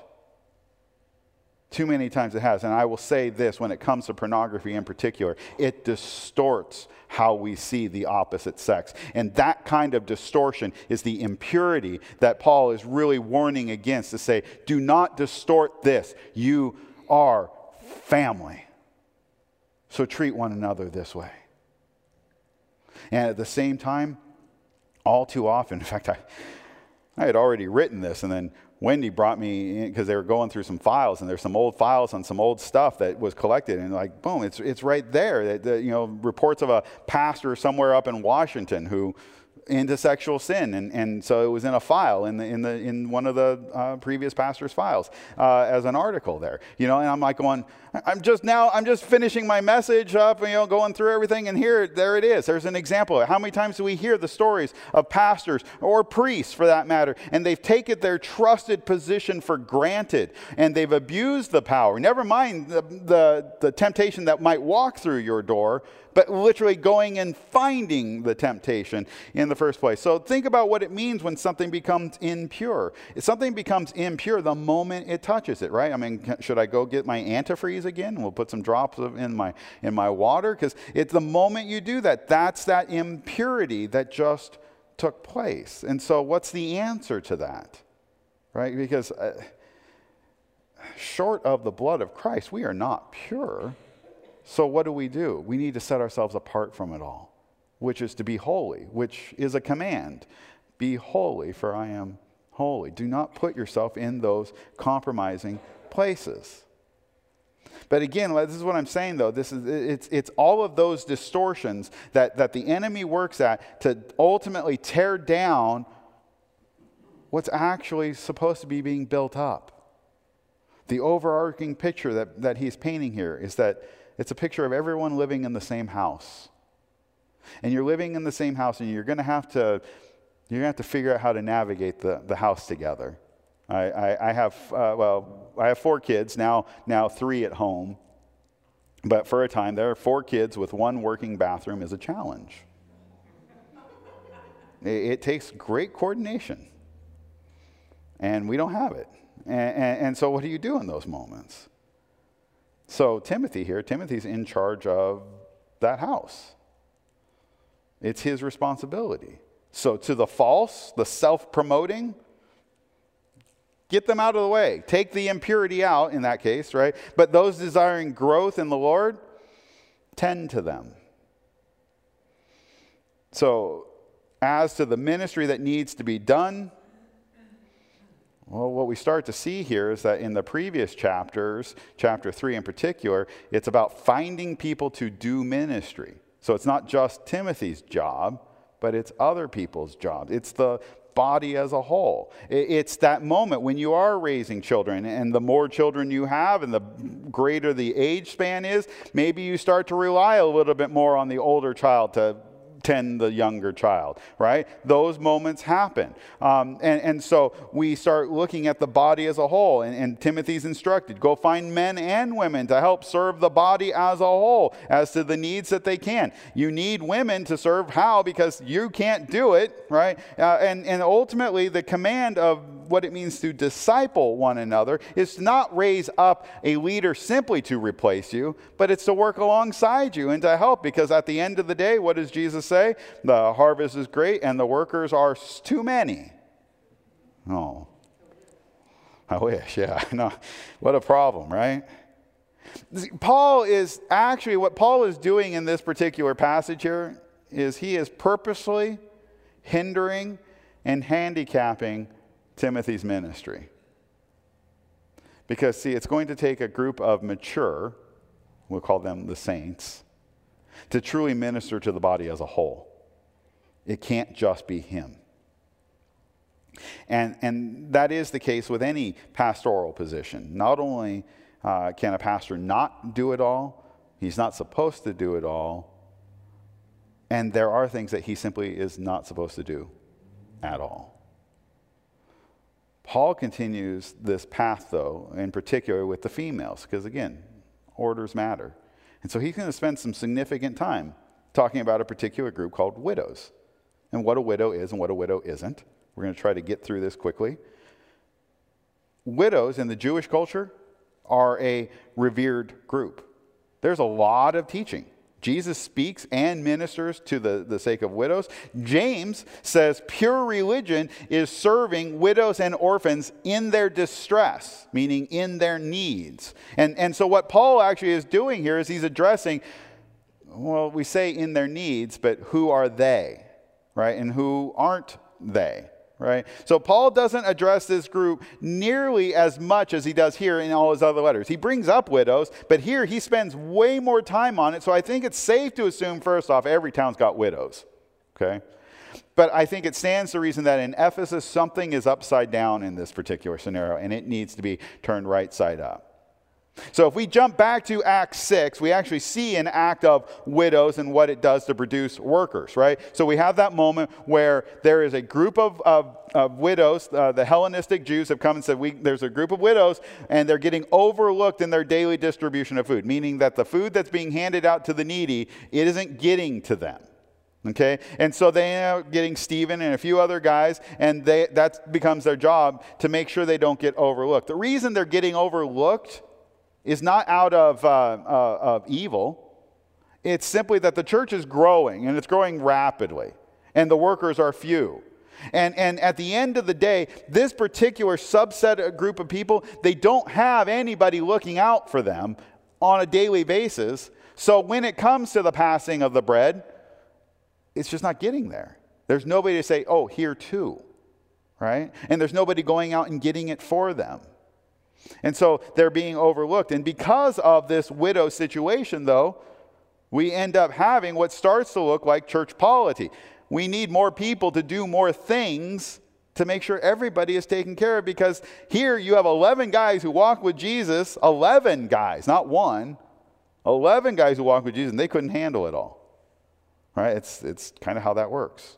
Too many times it has. And I will say this, when it comes to pornography in particular, it distorts how we see the opposite sex. And that kind of distortion is the impurity that Paul is really warning against, to say, do not distort this. You are family. So treat one another this way. And at the same time, all too often, in fact, I had already written this, and then Wendy brought me in because they were going through some files, and there's some old files on some old stuff that was collected, and like, boom, it's right there. Reports of a pastor somewhere up in Washington who into sexual sin, and so it was in a file in one of the previous pastor's files as an article there, and I'm like going, I'm just finishing my message up, going through everything, and there it is. There's an example. How many times do we hear the stories of pastors or priests, for that matter, and they've taken their trusted position for granted, and they've abused the power. Never mind the temptation that might walk through your door, but literally going and finding the temptation in the first place. So think about what it means when something becomes impure. If something becomes impure the moment it touches it, right? I mean, should I go get my antifreeze again? We'll put some drops in my water, because it's the moment you do that, that's that impurity that just took place. And so what's the answer to that, right? Because short of the blood of Christ, we are not pure. So what do? We need to set ourselves apart from it all, which is to be holy, which is a command. Be holy, for I am holy. Do not put yourself in those compromising places. But again, this is what I'm saying, though. It's all of those distortions that the enemy works at to ultimately tear down what's actually supposed to be being built up. The overarching picture that he's painting here is that it's a picture of everyone living in the same house. And you're living in the same house, and you're going to have to figure out how to navigate the house together. I have 4 kids, now 3 at home. But for a time, there are 4 kids with 1 working bathroom is a challenge. It takes great coordination. And we don't have it. And so what do you do in those moments? So Timothy's in charge of that house. It's his responsibility. So to the false, the self-promoting, get them out of the way. Take the impurity out in that case, right? But those desiring growth in the Lord, tend to them. So as to the ministry that needs to be done, well, what we start to see here is that in the previous chapters, chapter 3 in particular, it's about finding people to do ministry. So it's not just Timothy's job, but it's other people's job. It's the body as a whole. It's that moment when you are raising children, and the more children you have and the greater the age span is, maybe you start to rely a little bit more on the older child to tend the younger child, right? Those moments happen. And so we start looking at the body as a whole, and Timothy's instructed, go find men and women to help serve the body as a whole as to the needs that they can. You need women to serve. How? Because you can't do it, right? And ultimately the command of what it means to disciple one another is to not raise up a leader simply to replace you, but it's to work alongside you and to help, because at the end of the day, what does Jesus say? The harvest is great and the workers are too many. Oh, I wish, yeah. No, what a problem, right? What Paul is doing in this particular passage here is he is purposely hindering and handicapping Timothy's ministry. Because, see, it's going to take a group of mature, we'll call them the saints, to truly minister to the body as a whole. It can't just be him. And that is the case with any pastoral position. Not only can a pastor not do it all, he's not supposed to do it all, and there are things that he simply is not supposed to do at all. Paul continues this path, though, in particular with the females, because again, orders matter. And so he's going to spend some significant time talking about a particular group called widows, and what a widow is and what a widow isn't. We're going to try to get through this quickly. Widows in the Jewish culture are a revered group. There's a lot of teaching. Jesus speaks and ministers to the sake of widows. James says pure religion is serving widows and orphans in their distress, meaning in their needs. And so what Paul actually is doing here is he's addressing, well, we say in their needs, but who are they, right? And who aren't they? Right? So Paul doesn't address this group nearly as much as he does here in all his other letters. He brings up widows, but here he spends way more time on it. So I think it's safe to assume, first off, every town's got widows. Okay? But I think it stands to reason that in Ephesus, something is upside down in this particular scenario, and it needs to be turned right side up. So if we jump back to Acts 6, we actually see an act of widows and what it does to produce workers, right? So we have that moment where there is a group of widows. The Hellenistic Jews have come and said, there's a group of widows, and they're getting overlooked in their daily distribution of food, meaning that the food that's being handed out to the needy, it isn't getting to them. Okay, and so they end up getting Stephen and a few other guys, and that becomes their job to make sure they don't get overlooked. The reason they're getting overlooked is not out of evil. It's simply that the church is growing, and it's growing rapidly, and the workers are few. And at the end of the day, this particular subset group of people, they don't have anybody looking out for them on a daily basis. So when it comes to the passing of the bread, it's just not getting there. There's nobody to say, oh, here too, right? And there's nobody going out and getting it for them. And so they're being overlooked. And because of this widow situation, though, we end up having what starts to look like church polity. We need more people to do more things to make sure everybody is taken care of, because here you have 11 guys who walk with Jesus, 11 guys, not one, 11 guys who walk with Jesus, and they couldn't handle it all. Right? It's kind of how that works.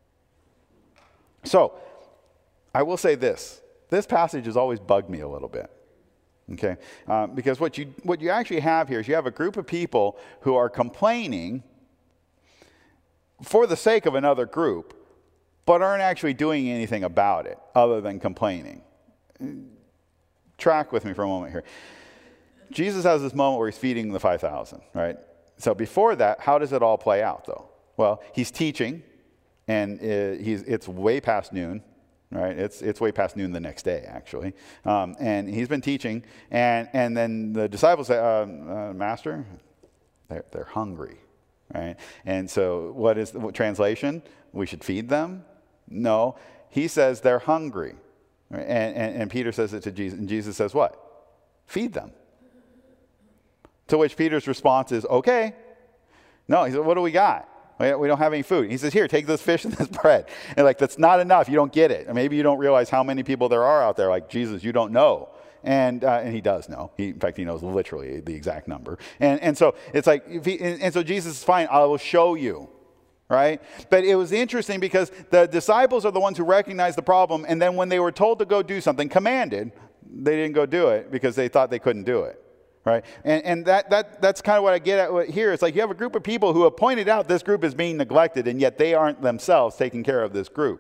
So, I will say this. This passage has always bugged me a little bit, okay? Because what you actually have here is you have a group of people who are complaining for the sake of another group, but aren't actually doing anything about it other than complaining. Track with me for a moment here. Jesus has this moment where he's feeding the 5,000, right? So before that, how does it all play out, though? Well, he's teaching, and it's way past noon. Right, it's way past noon the next day, actually, and he's been teaching, and then the disciples say, "Master, they're hungry," right? And so, what is the translation? We should feed them? No, he says they're hungry, right? And Peter says it to Jesus, and Jesus says what? Feed them. To which Peter's response is, "Okay." No, he said, "What do we got? We don't have any food." He says, "Here, take this fish and this bread." And that's not enough. You don't get it. And maybe you don't realize how many people there are out there. Like, Jesus, you don't know. And he does know. In fact, he knows literally the exact number. And so it's like, so Jesus is fine. I will show you. Right? But it was interesting because the disciples are the ones who recognized the problem. And then when they were told to go do something, commanded, they didn't go do it because they thought they couldn't do it. Right? And that's kind of what I get at here. It's like you have a group of people who have pointed out this group is being neglected, and yet they aren't themselves taking care of this group.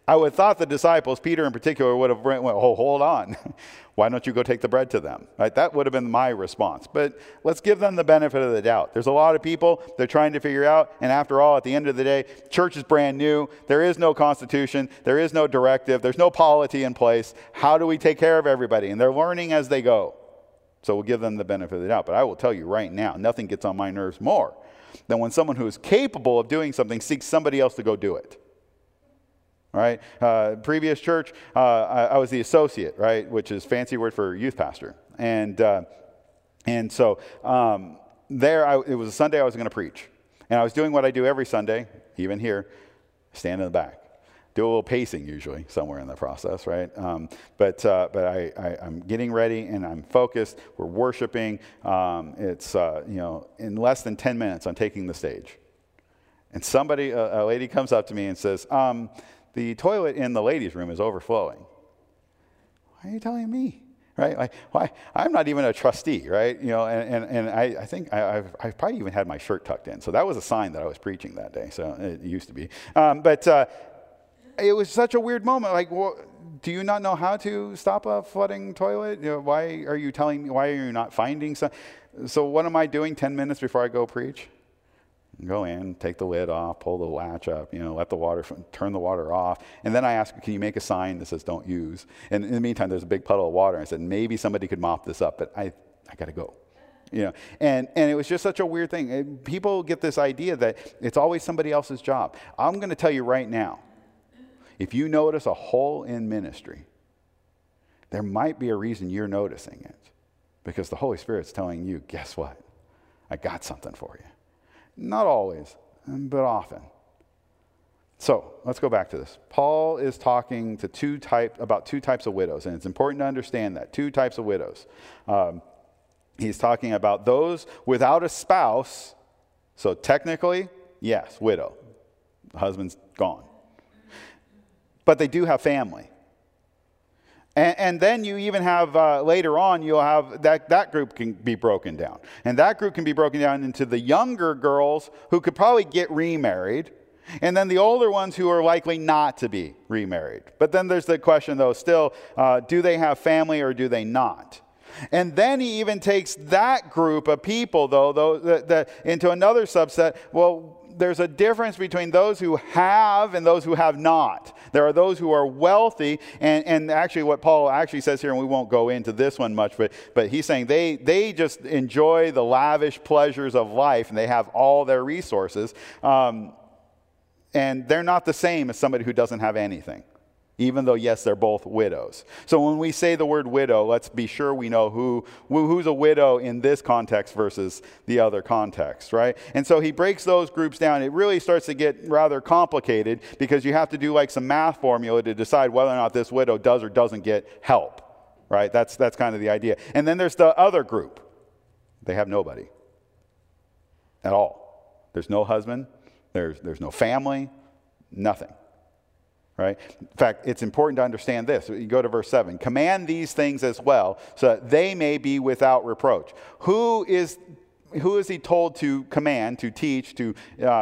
I would have thought the disciples, Peter in particular, would have went, oh, hold on. Why don't you go take the bread to them? Right? That would have been my response. But let's give them the benefit of the doubt. There's a lot of people they're trying to figure out. And after all, at the end of the day, church is brand new. There is no constitution. There is no directive. There's no polity in place. How do we take care of everybody? And they're learning as they go. So we'll give them the benefit of the doubt. But I will tell you right now, nothing gets on my nerves more than when someone who is capable of doing something seeks somebody else to go do it. Right? Previous church, I was the associate, right, which is fancy word for youth pastor. And so it was a Sunday I was going to preach. And I was doing what I do every Sunday, even here, stand in the back. Do a little pacing usually somewhere in the process, right? But I'm getting ready and I'm focused. We're worshiping. It's in less than 10 minutes, I'm taking the stage. And a lady comes up to me and says, the toilet in the ladies' room is overflowing. Why are you telling me? Right? Like, why? I'm not even a trustee, right? And I think I probably even had my shirt tucked in. So that was a sign that I was preaching that day. So it used to be. But it was such a weird moment. Like, well, do you not know how to stop a flooding toilet? Why are you telling me? Why are you not finding some? So what am I doing 10 minutes before I go preach? Go in, take the lid off, pull the latch up, let the water, turn the water off. And then I asked, can you make a sign that says don't use? And in the meantime, there's a big puddle of water. I said, maybe somebody could mop this up, but I got to go. And it was just such a weird thing. People get this idea that it's always somebody else's job. I'm going to tell you right now, if you notice a hole in ministry, there might be a reason you're noticing it. Because the Holy Spirit's telling you, guess what? I got something for you. Not always, but often. So let's go back to this. Paul is talking to about two types of widows, and it's important to understand that. Two types of widows. He's talking about those without a spouse. So technically, yes, widow. The husband's gone. But they do have family. And then you even have, later on, you'll have that group can be broken down. And that group can be broken down into the younger girls who could probably get remarried, and then the older ones who are likely not to be remarried. But then there's the question, though, still, do they have family or do they not? And then he even takes that group of people, though, into another subset. Well, there's a difference between those who have and those who have not. There are those who are wealthy, and actually what Paul actually says here, and we won't go into this one much, but he's saying they just enjoy the lavish pleasures of life, and they have all their resources, and they're not the same as somebody who doesn't have anything. Even though, yes, they're both widows. So when we say the word widow, let's be sure we know who's a widow in this context versus the other context, right? And so he breaks those groups down. It really starts to get rather complicated because you have to do like some math formula to decide whether or not this widow does or doesn't get help, right? That's kind of the idea. And then there's the other group. They have nobody at all. There's no husband. There's no family. Nothing. Right? In fact, it's important to understand this. You go to verse 7. Command these things as well, so that they may be without reproach. Who is he told to command, to teach, to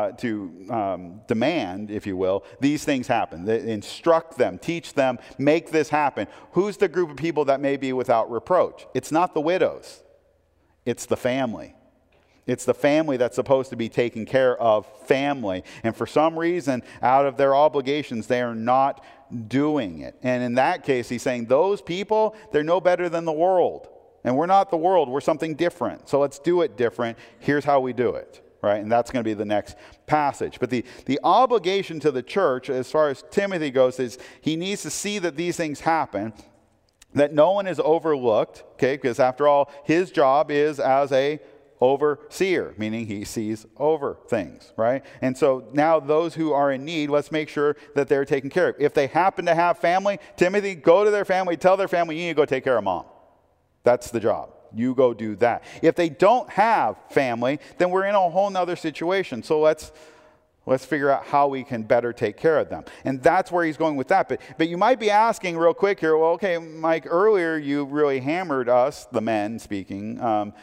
demand, if you will, these things happen? Instruct them, teach them, make this happen. Who's the group of people that may be without reproach? It's not the widows. It's the family. It's the family that's supposed to be taking care of family. And for some reason, out of their obligations, they are not doing it. And in that case, he's saying those people, they're no better than the world. And we're not the world. We're something different. So let's do it different. Here's how we do it. Right? And that's going to be the next passage. But the obligation to the church, as far as Timothy goes, is he needs to see that these things happen, that no one is overlooked, okay? Because after all, his job is as a overseer, meaning he sees over things, right? And so now those who are in need, let's make sure that they're taken care of. If they happen to have family, Timothy, go to their family, tell their family, you need to go take care of mom. That's the job. You go do that. If they don't have family, then we're in a whole nother situation. So let's figure out how we can better take care of them. And that's where he's going with that. But you might be asking real quick here, well, okay, Mike, earlier you really hammered us, the men speaking.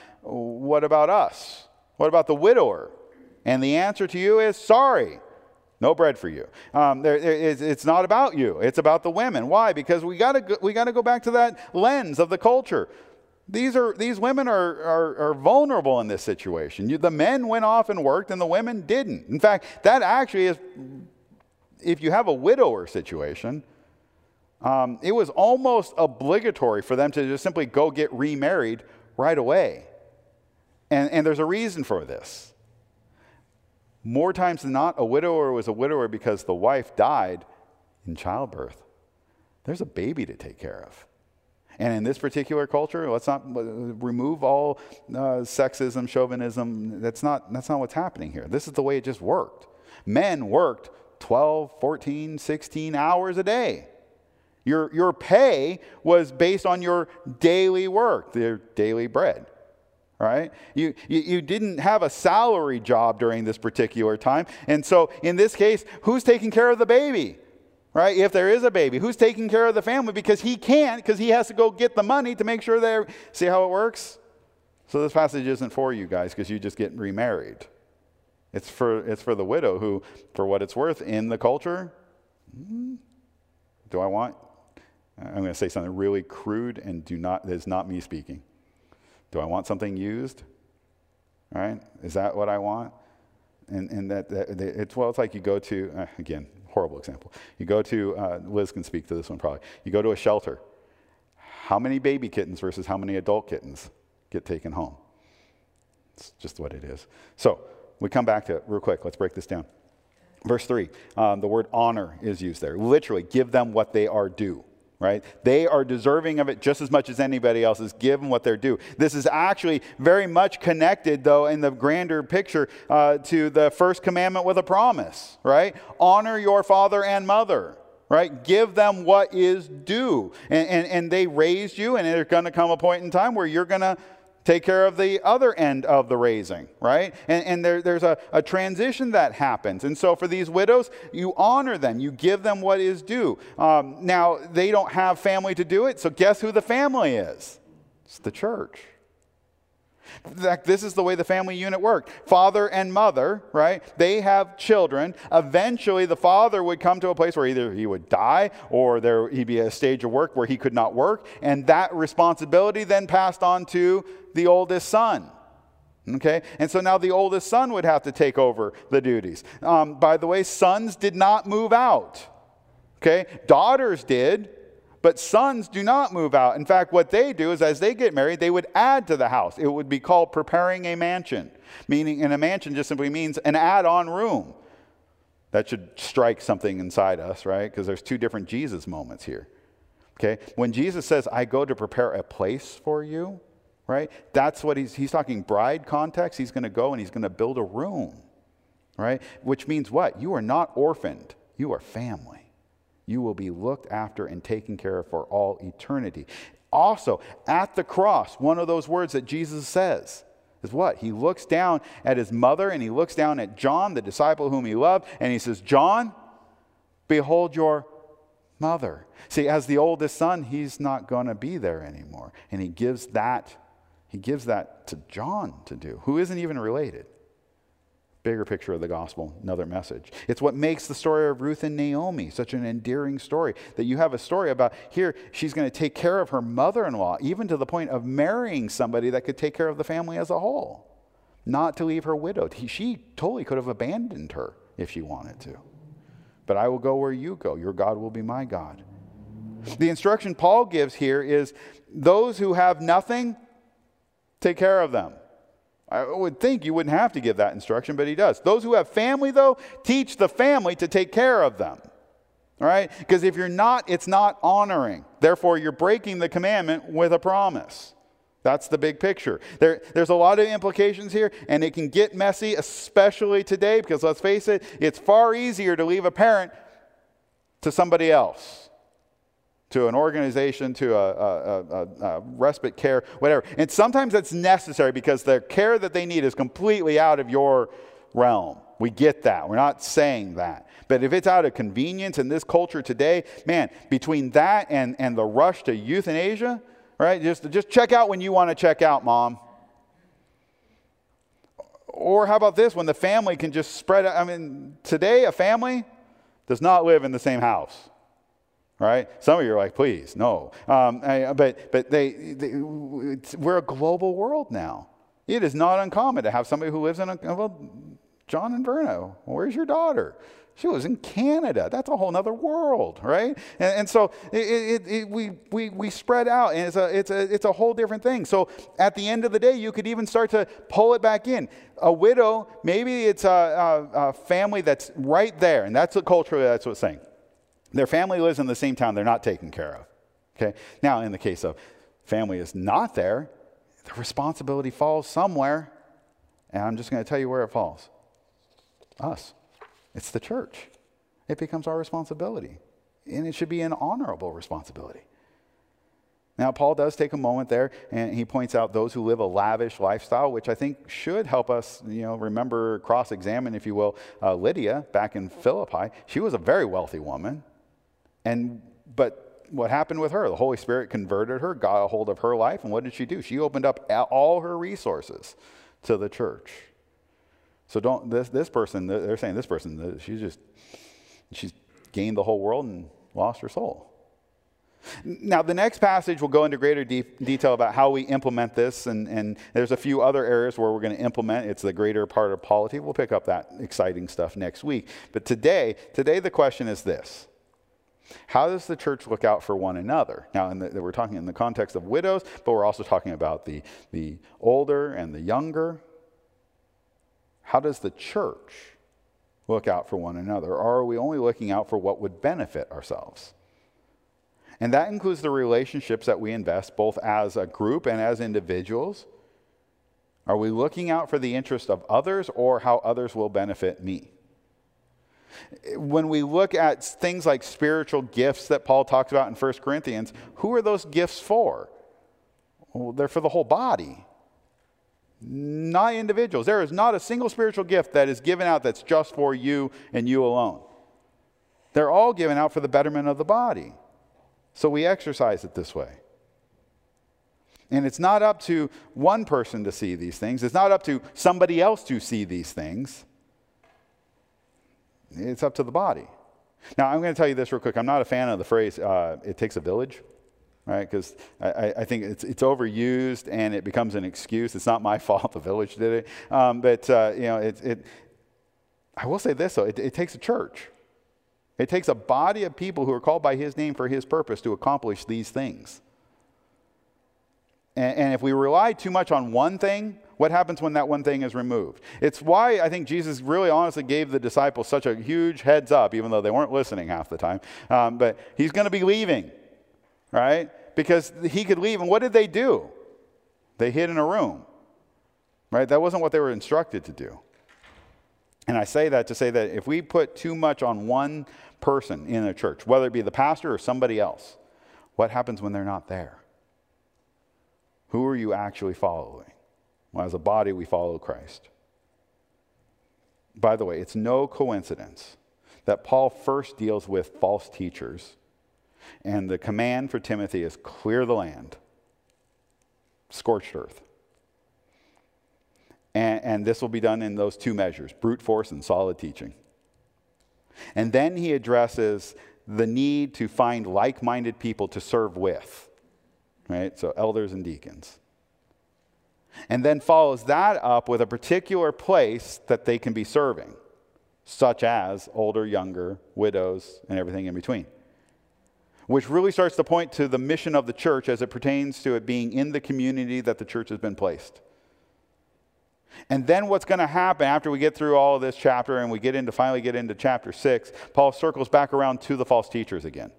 What about us? What about the widower? And the answer to you is sorry. No bread for you. It's not about you. It's about the women. Why? Because we got to go back to that lens of the culture. These women are vulnerable in this situation. The men went off and worked, and the women didn't. In fact, that actually is, if you have a widower situation, it was almost obligatory for them to just simply go get remarried right away. And there's a reason for this. More times than not, a widower was a widower because the wife died in childbirth. There's a baby to take care of. And in this particular culture, let's not remove all sexism, chauvinism. That's not what's happening here. This is the way it just worked. Men worked 12, 14, 16 hours a day. Your pay was based on your daily work, their daily bread. Right? You didn't have a salary job during this particular time. And so in this case, who's taking care of the baby? Right? If there is a baby, who's taking care of the family? Because he can't, because he has to go get the money to make sure they're... See how it works? So this passage isn't for you guys because you just get remarried. It's for the widow who, for what it's worth in the culture, I'm going to say something really crude and that is not me speaking. Do I want something used? All right? Is that what I want? And it's like you go to, again, horrible example. You go to, Liz can speak to this one probably. You go to a shelter. How many baby kittens versus how many adult kittens get taken home? It's just what it is. So we come back to it real quick. Let's break this down. Verse 3, the word honor is used there. Literally, give them what they are due. Right? They are deserving of it just as much as anybody else is. Give them what they're due. This is actually very much connected, though, in the grander picture to the first commandment with a promise. Right? Honor your father and mother. Right? Give them what is due. And they raised you, and there's going to come a point in time where you're going to take care of the other end of the raising, right? And there's a transition that happens. And so for these widows, you honor them. You give them what is due. Now, they don't have family to do it, so guess who the family is? It's the church. In fact, this is the way the family unit worked. Father and mother, right? They have children. Eventually, the father would come to a place where either he would die or he'd be at a stage of work where he could not work. And that responsibility then passed on to the oldest son. Okay? And so now the oldest son would have to take over the duties. By the way, sons did not move out. Okay? Daughters did. But sons do not move out. In fact, what they do is as they get married, they would add to the house. It would be called preparing a mansion. Meaning, and a mansion just simply means an add-on room. That should strike something inside us, right? Because there's two different Jesus moments here. Okay? When Jesus says, I go to prepare a place for you, right? That's what he's talking bride context. He's going to go and he's going to build a room, right? Which means what? You are not orphaned. You are family. You will be looked after and taken care of for all eternity. Also, at the cross, one of those words that Jesus says is what? He looks down at his mother and he looks down at John, the disciple whom he loved, and he says, John, behold your mother. See, as the oldest son, he's not going to be there anymore. And he gives that to John to do, who isn't even related. Bigger picture of the gospel, another message. It's what makes the story of Ruth and Naomi such an endearing story, that you have a story about here, she's going to take care of her mother-in-law, even to the point of marrying somebody that could take care of the family as a whole, not to leave her widowed. She totally could have abandoned her if she wanted to. But I will go where you go. Your God will be my God. The instruction Paul gives here is those who have nothing, take care of them. I would think you wouldn't have to give that instruction, but he does. Those who have family, though, teach the family to take care of them. All right? Because if you're not, it's not honoring. Therefore, you're breaking the commandment with a promise. That's the big picture. There's a lot of implications here, and it can get messy, especially today, because let's face it, it's far easier to leave a parent to somebody else. To an organization, to a respite care, whatever. And sometimes that's necessary because the care that they need is completely out of your realm. We get that. We're not saying that. But if it's out of convenience in this culture today, man, between that and the rush to euthanasia, right? Just check out when you want to check out, Mom. Or how about this, when the family can just spread out? I mean, today a family does not live in the same house, right? Some of you are like, please, no. But we're a global world now. It is not uncommon to have somebody who lives in John and Verna, where's your daughter? She lives in Canada. That's a whole other world, right? And so we spread out, and it's a whole different thing. So at the end of the day, you could even start to pull it back in. A widow, maybe it's a family that's right there, and that's culturally that's what's saying. Their family lives in the same town. They're not taken care of. Okay. Now, in the case of family is not there, the responsibility falls somewhere, and I'm just going to tell you where it falls. Us. It's the church. It becomes our responsibility. And it should be an honorable responsibility. Now, Paul does take a moment there, and he points out those who live a lavish lifestyle, which I think should help us, remember, cross-examine, if you will, Lydia back in Philippi. She was a very wealthy woman. But what happened with her? The Holy Spirit converted her, got a hold of her life, and what did she do? She opened up all her resources to the church. So this person, they're saying this person, she's gained the whole world and lost her soul. Now, the next passage will go into greater detail about how we implement this, and there's a few other areas where we're going to implement. It's the greater part of polity. We'll pick up that exciting stuff next week. But today the question is this. How does the church look out for one another? Now, we're talking in the context of widows, but we're also talking about the older and the younger. How does the church look out for one another? Or are we only looking out for what would benefit ourselves? And that includes the relationships that we invest both as a group and as individuals. Are we looking out for the interest of others or how others will benefit me? When we look at things like spiritual gifts that Paul talks about in 1 Corinthians, who are those gifts for? Well, they're for the whole body. Not individuals. There is not a single spiritual gift that is given out that's just for you and you alone. They're all given out for the betterment of the body. So we exercise it this way. And it's not up to one person to see these things. It's not up to somebody else to see these things. It's up to the body. Now, I'm going to tell you this real quick. I'm not a fan of the phrase, it takes a village. Right, because I think it's overused and it becomes an excuse. It's not my fault. The village did it. But I will say this, though. It takes a church. It takes a body of people who are called by his name for his purpose to accomplish these things. And if we rely too much on one thing, what happens when that one thing is removed? It's why I think Jesus really honestly gave the disciples such a huge heads up, even though they weren't listening half the time. But he's going to be leaving, right? Because he could leave. And what did they do? They hid in a room, right? That wasn't what they were instructed to do. And I say that to say that if we put too much on one person in a church, whether it be the pastor or somebody else, what happens when they're not there? Who are you actually following? Well, as a body, we follow Christ. By the way, it's no coincidence that Paul first deals with false teachers. And the command for Timothy is clear the land, scorched earth. And this will be done in those two measures, brute force and solid teaching. And then he addresses the need to find like-minded people to serve with, right? So elders and deacons. And then follows that up with a particular place that they can be serving, such as older, younger, widows, and everything in between. Which really starts to point to the mission of the church as it pertains to it being in the community that the church has been placed. And then what's going to happen after we get through all of this chapter and we finally get into chapter 6, Paul circles back around to the false teachers again.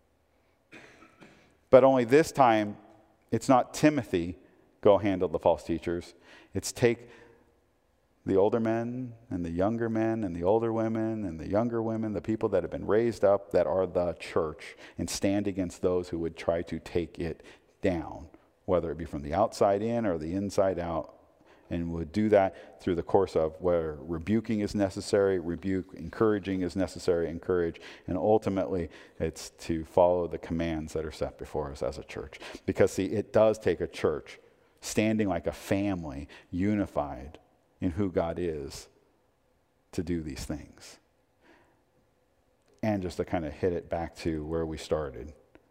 But only this time, it's not Timothy, go handle the false teachers. It's take the older men and the younger men and the older women and the younger women, the people that have been raised up that are the church, and stand against those who would try to take it down, whether it be from the outside in or the inside out, and would do that through the course of where rebuking is necessary, rebuke, encouraging is necessary, encourage, and ultimately it's to follow the commands that are set before us as a church. Because see, it does take a church standing like a family, unified, in who God is to do these things. And just to kind of hit it back to where we started.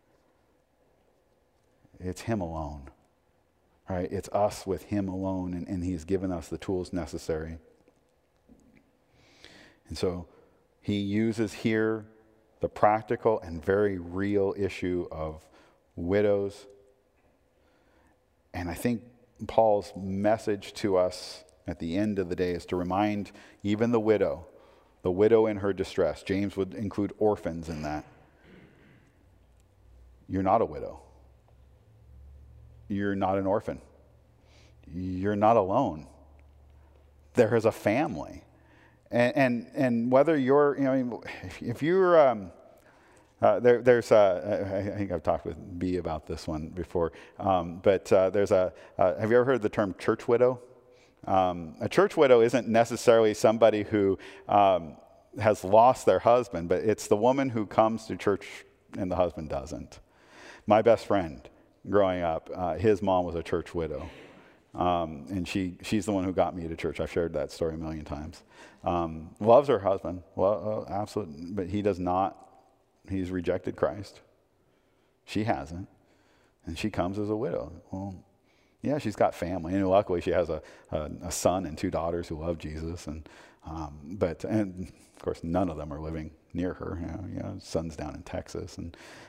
It's him alone, right? It's us with him alone, and he's given us the tools necessary. And so he uses here the practical and very real issue of widows. And I think Paul's message to us at the end of the day is to remind even the widow in her distress. James would include orphans in that. You're not a widow. You're not an orphan. You're not alone. There is a family. And whether you're, if you're, I think I've talked with B about this one before, but have you ever heard the term church widow? A church widow isn't necessarily somebody who has lost their husband, but it's the woman who comes to church and the husband doesn't. My best friend growing up, his mom was a church widow. And she's the one who got me to church. I've shared that story a million times. Loves her husband. Well, absolutely. But he does not. He's rejected Christ. She hasn't. And she comes as a widow. Well, yeah, she's got family. And luckily she has a son and 2 daughters who love Jesus. And of course, none of them are living near her. Son's down in Texas.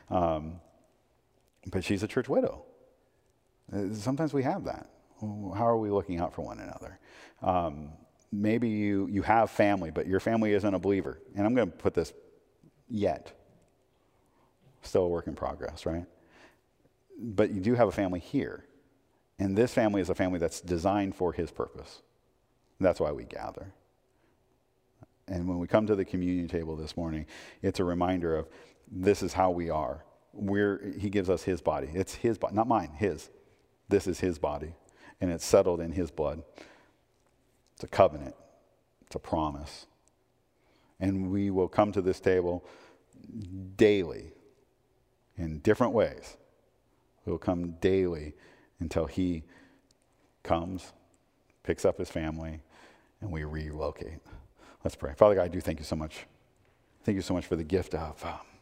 But she's a church widow. Sometimes we have that. How are we looking out for one another? Maybe you have family, but your family isn't a believer. And I'm going to put this yet. Still a work in progress, right? But you do have a family here. And this family is a family that's designed for his purpose. That's why we gather. And when we come to the communion table this morning, it's a reminder of this is how we are. He gives us his body. It's his body, not mine, his. This is his body. And it's settled in his blood. It's a covenant. It's a promise. And we will come to this table daily in different ways. We will come daily until he comes, picks up his family, and we relocate. Let's pray. Father God, I do thank you so much. Thank you so much for the gift of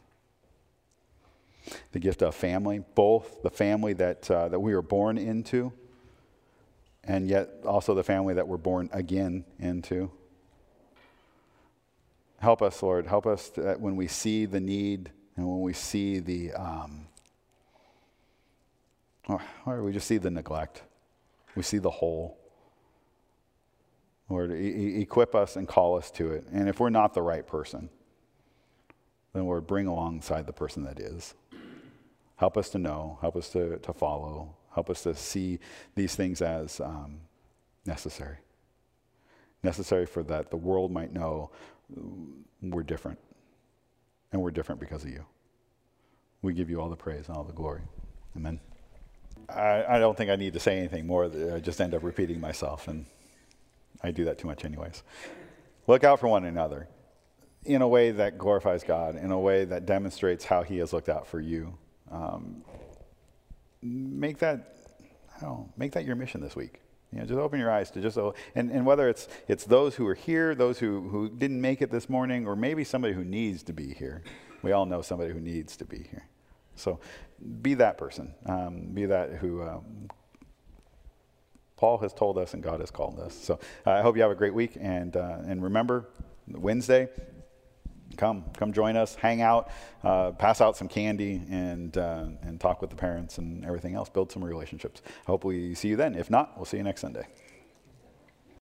family, both the family that we were born into, and yet also the family that we're born again into. Help us, Lord. Help us that when we see the need and when we see or we just see the neglect, we see the hole. Lord, equip us and call us to it. And if we're not the right person, then Lord, bring alongside the person that is. Help us to know. Help us to follow. Help us to see these things as necessary. Necessary for that the world might know we're different. And we're different because of you. We give you all the praise and all the glory. Amen. I don't think I need to say anything more. I just end up repeating myself, and I do that too much anyways. Look out for one another in a way that glorifies God, in a way that demonstrates how he has looked out for you. Make that your mission this week. Just open your eyes to and whether it's those who are here, those who didn't make it this morning, or maybe somebody who needs to be here. We all know somebody who needs to be here. So be that person. Be that who Paul has told us and God has called us. So I hope you have a great week. And remember, Wednesday, come join us, hang out, pass out some candy, and talk with the parents and everything else. Build some relationships. Hope we see you then. If not, we'll see you next Sunday.